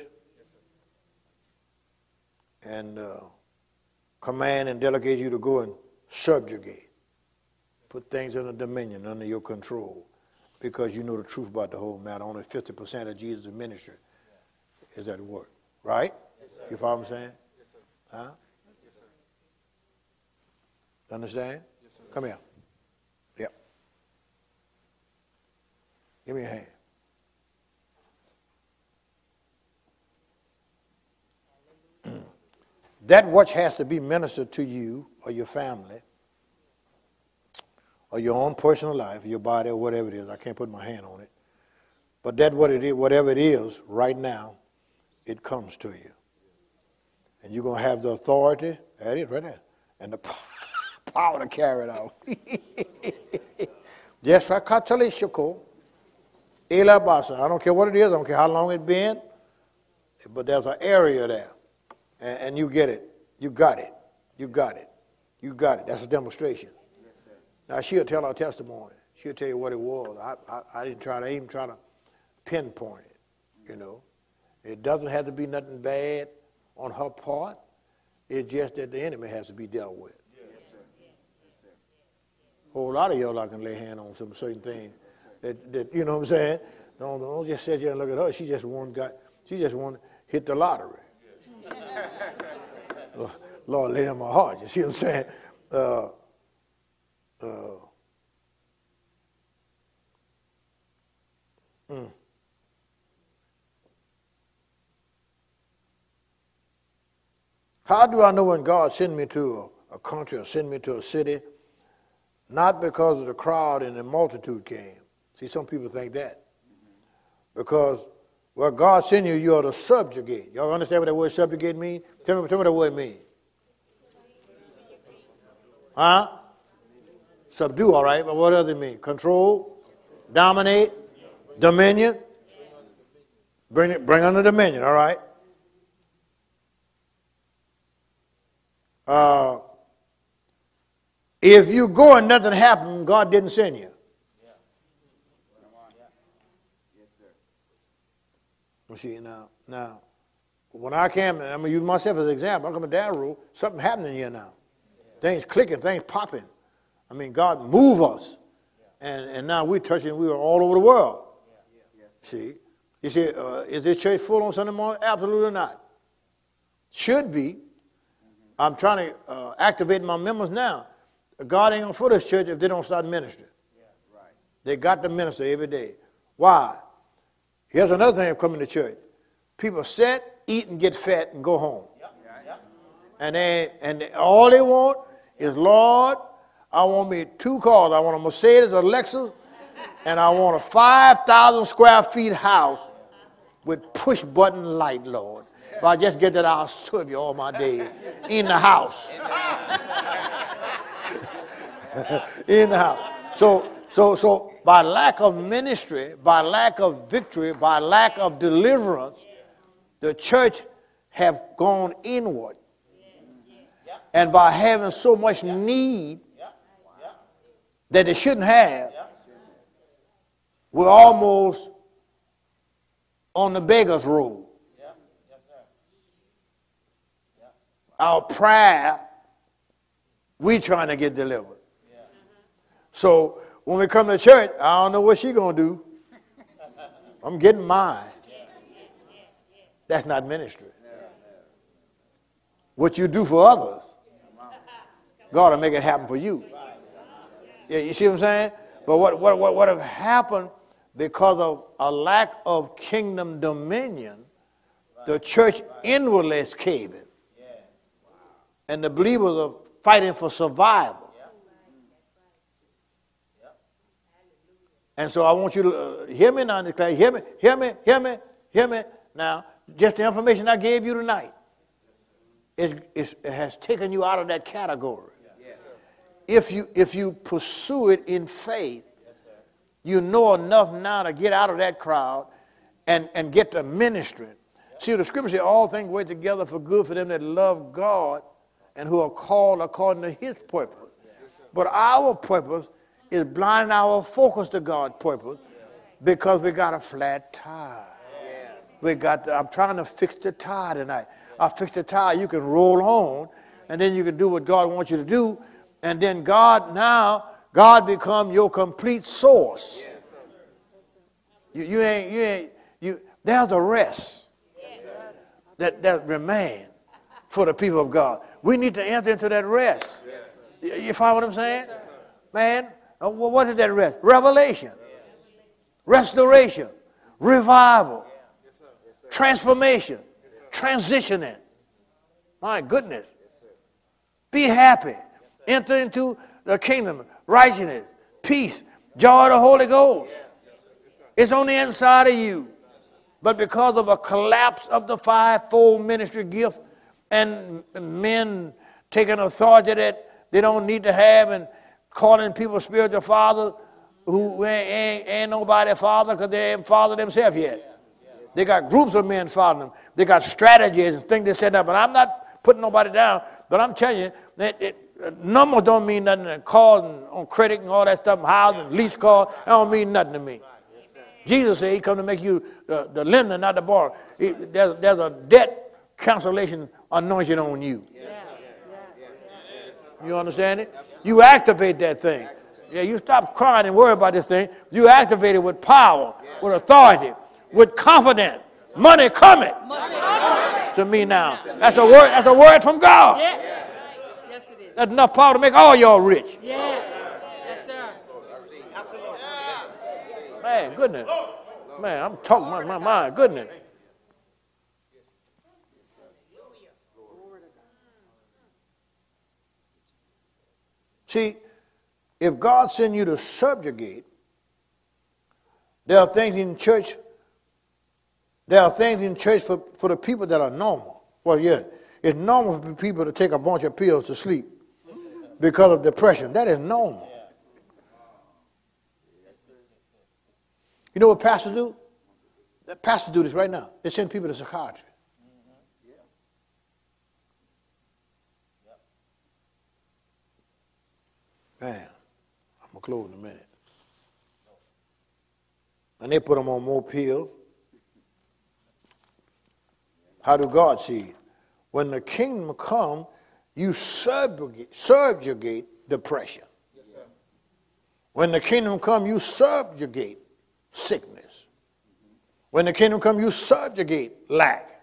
and command and delegate you to go and subjugate. Put things under dominion, under your control, because you know the truth about the whole matter. Only 50% of Jesus' ministry is at work, right? Yes, you follow what I'm saying? Yes, sir. Huh? Yes, sir. Understand? Yes, sir. Come here. Yep. Give me a hand. That which has to be ministered to you or your family or your own personal life, your body, or whatever it is. I can't put my hand on it. But that what it is, whatever it is, right now, it comes to you. And you're going to have the authority, that is right there, and the power to carry it out. Just like Katalishiko, Elabasa. I don't care what it is. I don't care how long it's been. But there's an area there. And you get it. You got it. You got it. You got it. That's a demonstration. Yes, sir. Now, she'll tell her testimony. She'll tell you what it was. I didn't even try to pinpoint it, you know. It doesn't have to be nothing bad on her part. It's just that the enemy has to be dealt with. Yes, sir. Yes, sir. A whole lot of y'all can lay hand on some certain things. That you know what I'm saying? Don't just sit here and look at her. She just want to hit the lottery. Lord, lay in my heart. You see what I'm saying? How do I know when God send me to a country or send me to a city? Not because of the crowd and the multitude came. See, some people think that. Because where God send you, you are to subjugate. Y'all understand what that word subjugate means? Tell me what that word means. Huh? Subdue, all right, but what does it mean? Control, dominate, dominion. Bring under dominion, all right? If you go and nothing happens, God didn't send you. Yes, sir. You see, now, when I came, I'm going to use myself as an example. I come to Darrow, something happening here now. Things clicking, things popping. I mean, God move us. And now we are all over the world. See? You see, is this church full on Sunday morning? Absolutely not. Should be. I'm trying to activate my members now. God ain't going to fill this church if they don't start ministering. Right. They got to minister every day. Why? Here's another thing of coming to church. People sit, eat, and get fat and go home. And all they want is, Lord, I want me 2 cars. I want a Mercedes or Lexus, and I want a 5,000 square feet house with push button light, Lord. If I just get that, I'll serve you all my days in the house. In the house. So by lack of ministry, by lack of victory, by lack of deliverance, the church have gone inward. And by having so much need that they shouldn't have, we're almost on the beggar's road. Our prayer, we trying to get delivered. So when we come to church, I don't know what she's going to do. I'm getting mine. That's not ministry. What you do for others, God will make it happen for you. Yeah, you see what I'm saying? But what have happened because of a lack of kingdom dominion, the church inwardly is caving. And the believers are fighting for survival. And so I want you to hear me now, declare, hear me. Now, just the information I gave you tonight, it has taken you out of that category. If you pursue it in faith, you know enough now to get out of that crowd and get to ministry. See, the scripture says all things work together for good for them that love God and who are called according to his purpose. But our purpose is blinding our focus to God's purpose because we got a flat tire. I'm trying to fix the tire tonight. I fix the tire, you can roll on, and then you can do what God wants you to do, and then God become your complete source. There's a rest that remains for the people of God. We need to enter into that rest. You follow what I'm saying? Man, what is that rest? Revelation, restoration, revival, transformation, transitioning. My goodness. Be happy. Enter into the kingdom, righteousness, peace, joy of the Holy Ghost. It's on the inside of you. But because of a collapse of the fivefold ministry gift and men taking authority they don't need to have and calling people spiritual father who ain't nobody father because they ain't father themselves yet. They got groups of men following them. They got strategies and things they set up. But I'm not putting nobody down, but I'm telling you that numbers don't mean nothing. Calls on credit and all that stuff, housing, lease calls, that don't mean nothing to me. Jesus said he come to make you the lender, not the borrower. There's a debt cancellation anointing on you. You understand it? You activate that thing. Yeah, you stop crying and worry about this thing. You activate it with power, with authority, with confidence. Money coming to me now. That's a word. That's a word from God. Yes, it is. That's enough power to make all y'all rich. Yes, sir. Man, goodness. Man, I'm talking my mind. Goodness. See, if God sends you to subjugate, there are things in church. There are things in church for the people that are normal. Well, yeah, it's normal for people to take a bunch of pills to sleep because of depression. That is normal. You know what pastors do? The pastors do this right now. They send people to psychiatry. Man, I'm going to close in a minute. And they put them on more pills. How do God see it? When the kingdom comes, you subjugate depression. Yes, sir. When the kingdom comes, you subjugate sickness. When the kingdom comes, you subjugate lack.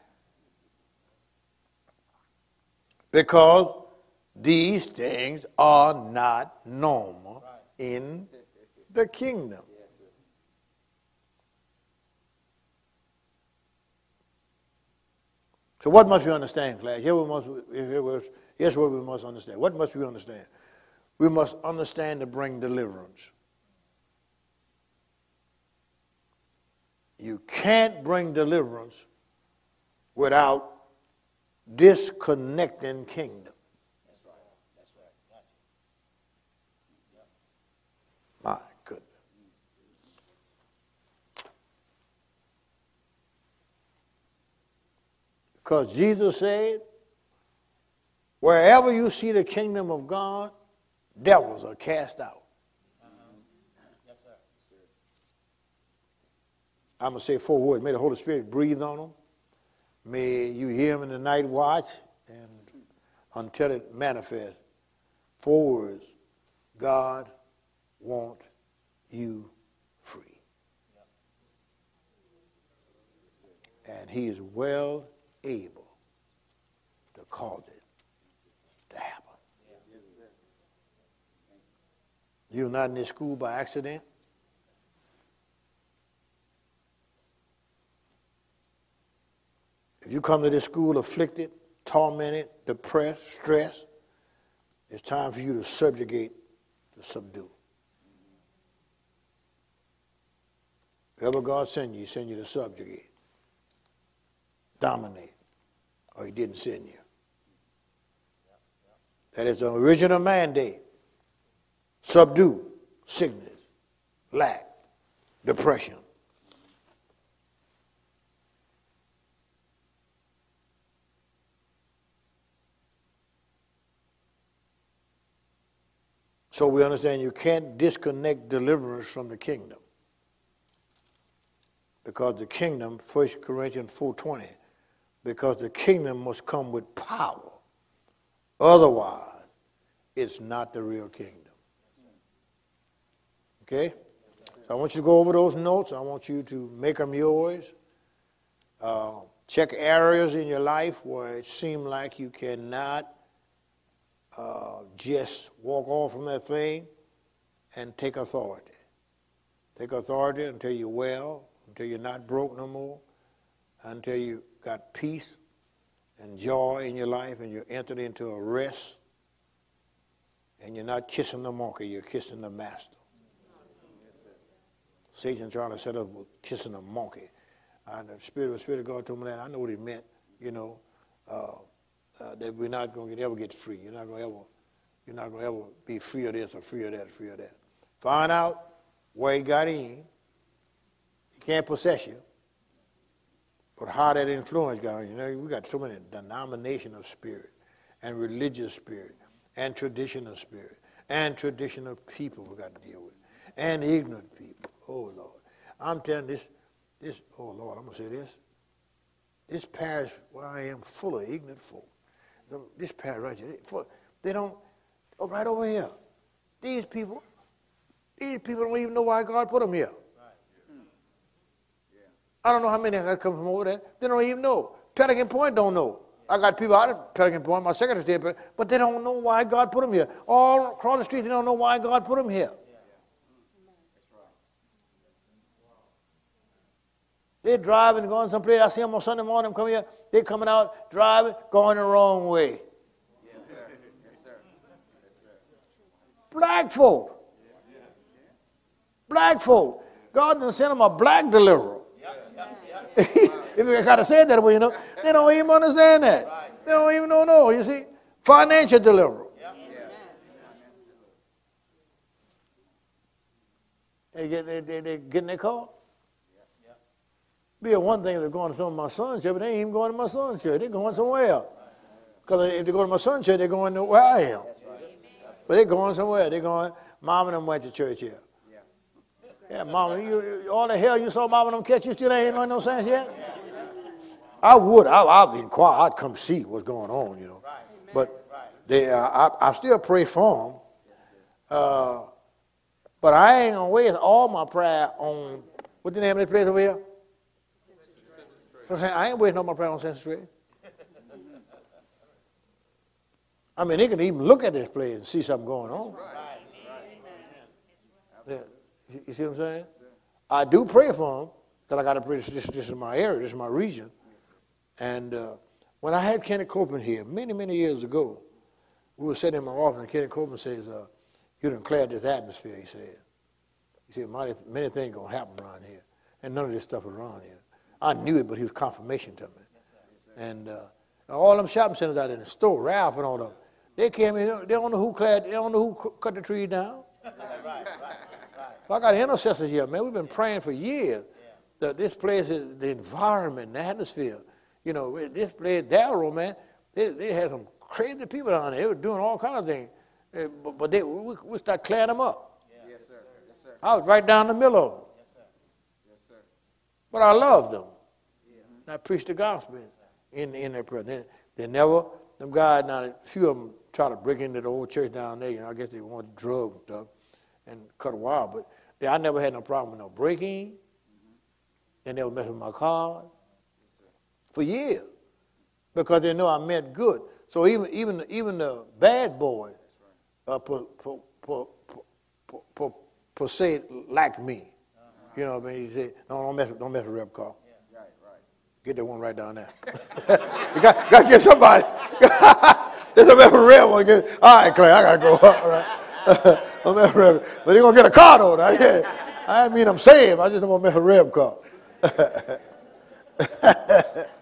Because these things are not normal in the kingdom. So what must we understand, class? Here's what we must understand. What must we understand? We must understand to bring deliverance. You can't bring deliverance without disconnecting kingdom. That's right. That's right. Gotcha. My goodness. Because Jesus said, wherever you see the kingdom of God, devils are cast out. Yes, sir. I'm going to say 4 words. May the Holy Spirit breathe on them. May you hear him in the night watch and until it manifests. 4 words. God want you free. And he is well able to cause it to happen. You're not in this school by accident. If you come to this school afflicted, tormented, depressed, stressed, it's time for you to subjugate, to subdue. Whoever God send you, he send you to subjugate, dominate, or he didn't send you. That is the original mandate. Subdue sickness, lack, depression. So we understand you can't disconnect deliverance from the kingdom. Because the kingdom, 1 Corinthians 4:20, because the kingdom must come with power. Otherwise, it's not the real kingdom. Okay? So I want you to go over those notes. I want you to make them yours. Check areas in your life where it seems like you cannot just walk off from that thing and take authority. Take authority until you're well, until you're not broke no more, until you got peace and joy in your life and you're entered into a rest and you're not kissing the monkey, you're kissing the master. Satan trying to set up kissing a monkey. And the Spirit of God told me that. I know what he meant, that we're not going to ever get free. You're not going to ever You're not going to ever be free of this or free of that, free of that. Find out where he got in. He can't possess you. But how that influence got on you. You know, we got so many denominational spirit and religious spirit and traditional spirit and traditional people we got to deal with and ignorant people. Oh, Lord. I'm telling this, oh, Lord, I'm going to say this. This parish where I am full of ignorant folk. This parish right here, they don't, oh, right over here. These people don't even know why God put them here. I don't know how many I got come from over there. They don't even know. Pelican Point don't know. I got people out at Pelican Point, my secretary did, but they don't know why God put them here. All across the street, they don't know why God put them here. They're driving, going someplace. I see them on Sunday morning come here. They're coming out, driving, going the wrong way. Yes, sir. Yes, sir. Yes, sir. Black folk. Black folk. God didn't send them a black deliverer. If you got to say it that way, you know, they don't even understand that. They don't even know, you see. Financial deliverer. They getting their car. Be a one thing if they're going to some of my son's church, but they ain't even going to my son's church. They're going somewhere else. Because if they go to my son's church, they're going to where I am. But they're going somewhere. They're going, Mom and them went to church here. Yeah, Mama, all the hell you saw Mama and them catch, you still ain't learned no sense yet? I would. I'd be quiet. I'd come see what's going on, you know. But I still pray for them. But I ain't going to waste all my prayer on, what's the name of this place over here? So I'm saying, I ain't wasting all my prayer on Central Street. I mean, they can even look at this place and see something going on. Yeah. You see what I'm saying? I do pray for them, because I got to pray. This is my area, this is my region. And when I had Kenny Copeland here, many years ago, we were sitting in my office, and Kenny Copeland says, you done cleared this atmosphere, he said. He said, many things going to happen around here, and none of this stuff is around here. I knew it, but he was confirmation to me. And all them shopping centers out in the store, Ralph and all them, they came in, they don't know who cleared, they don't know who cut the trees down. I got intercessors here, man. We've been praying for years that this place is the environment, the atmosphere. You know, this place, Dalro, man, they had some crazy people down there. They were doing all kinds of things. But we started clearing them up. Yes, sir. Yes, sir. I was right down the middle of them. Yes, sir. Yes, sir. But I loved them. And I preached the gospel in their prayer. They never, them guys, now a few of them try to break into the old church down there. You know, I guess they wanted drugs and stuff and cut a wire. But I never had no problem with no breaking. They never messed with my car for years because they know I meant good. So even the bad boys per se like me. You know what I mean? He said, no, don't mess with Reb Carl. Right. Get that one right down there. You got to get somebody. There's a member Reb one. All right, Clay, I got to go. All right. But they're going to get a car though. I mean I'm saved. I just don't want to mess with Reb Carl.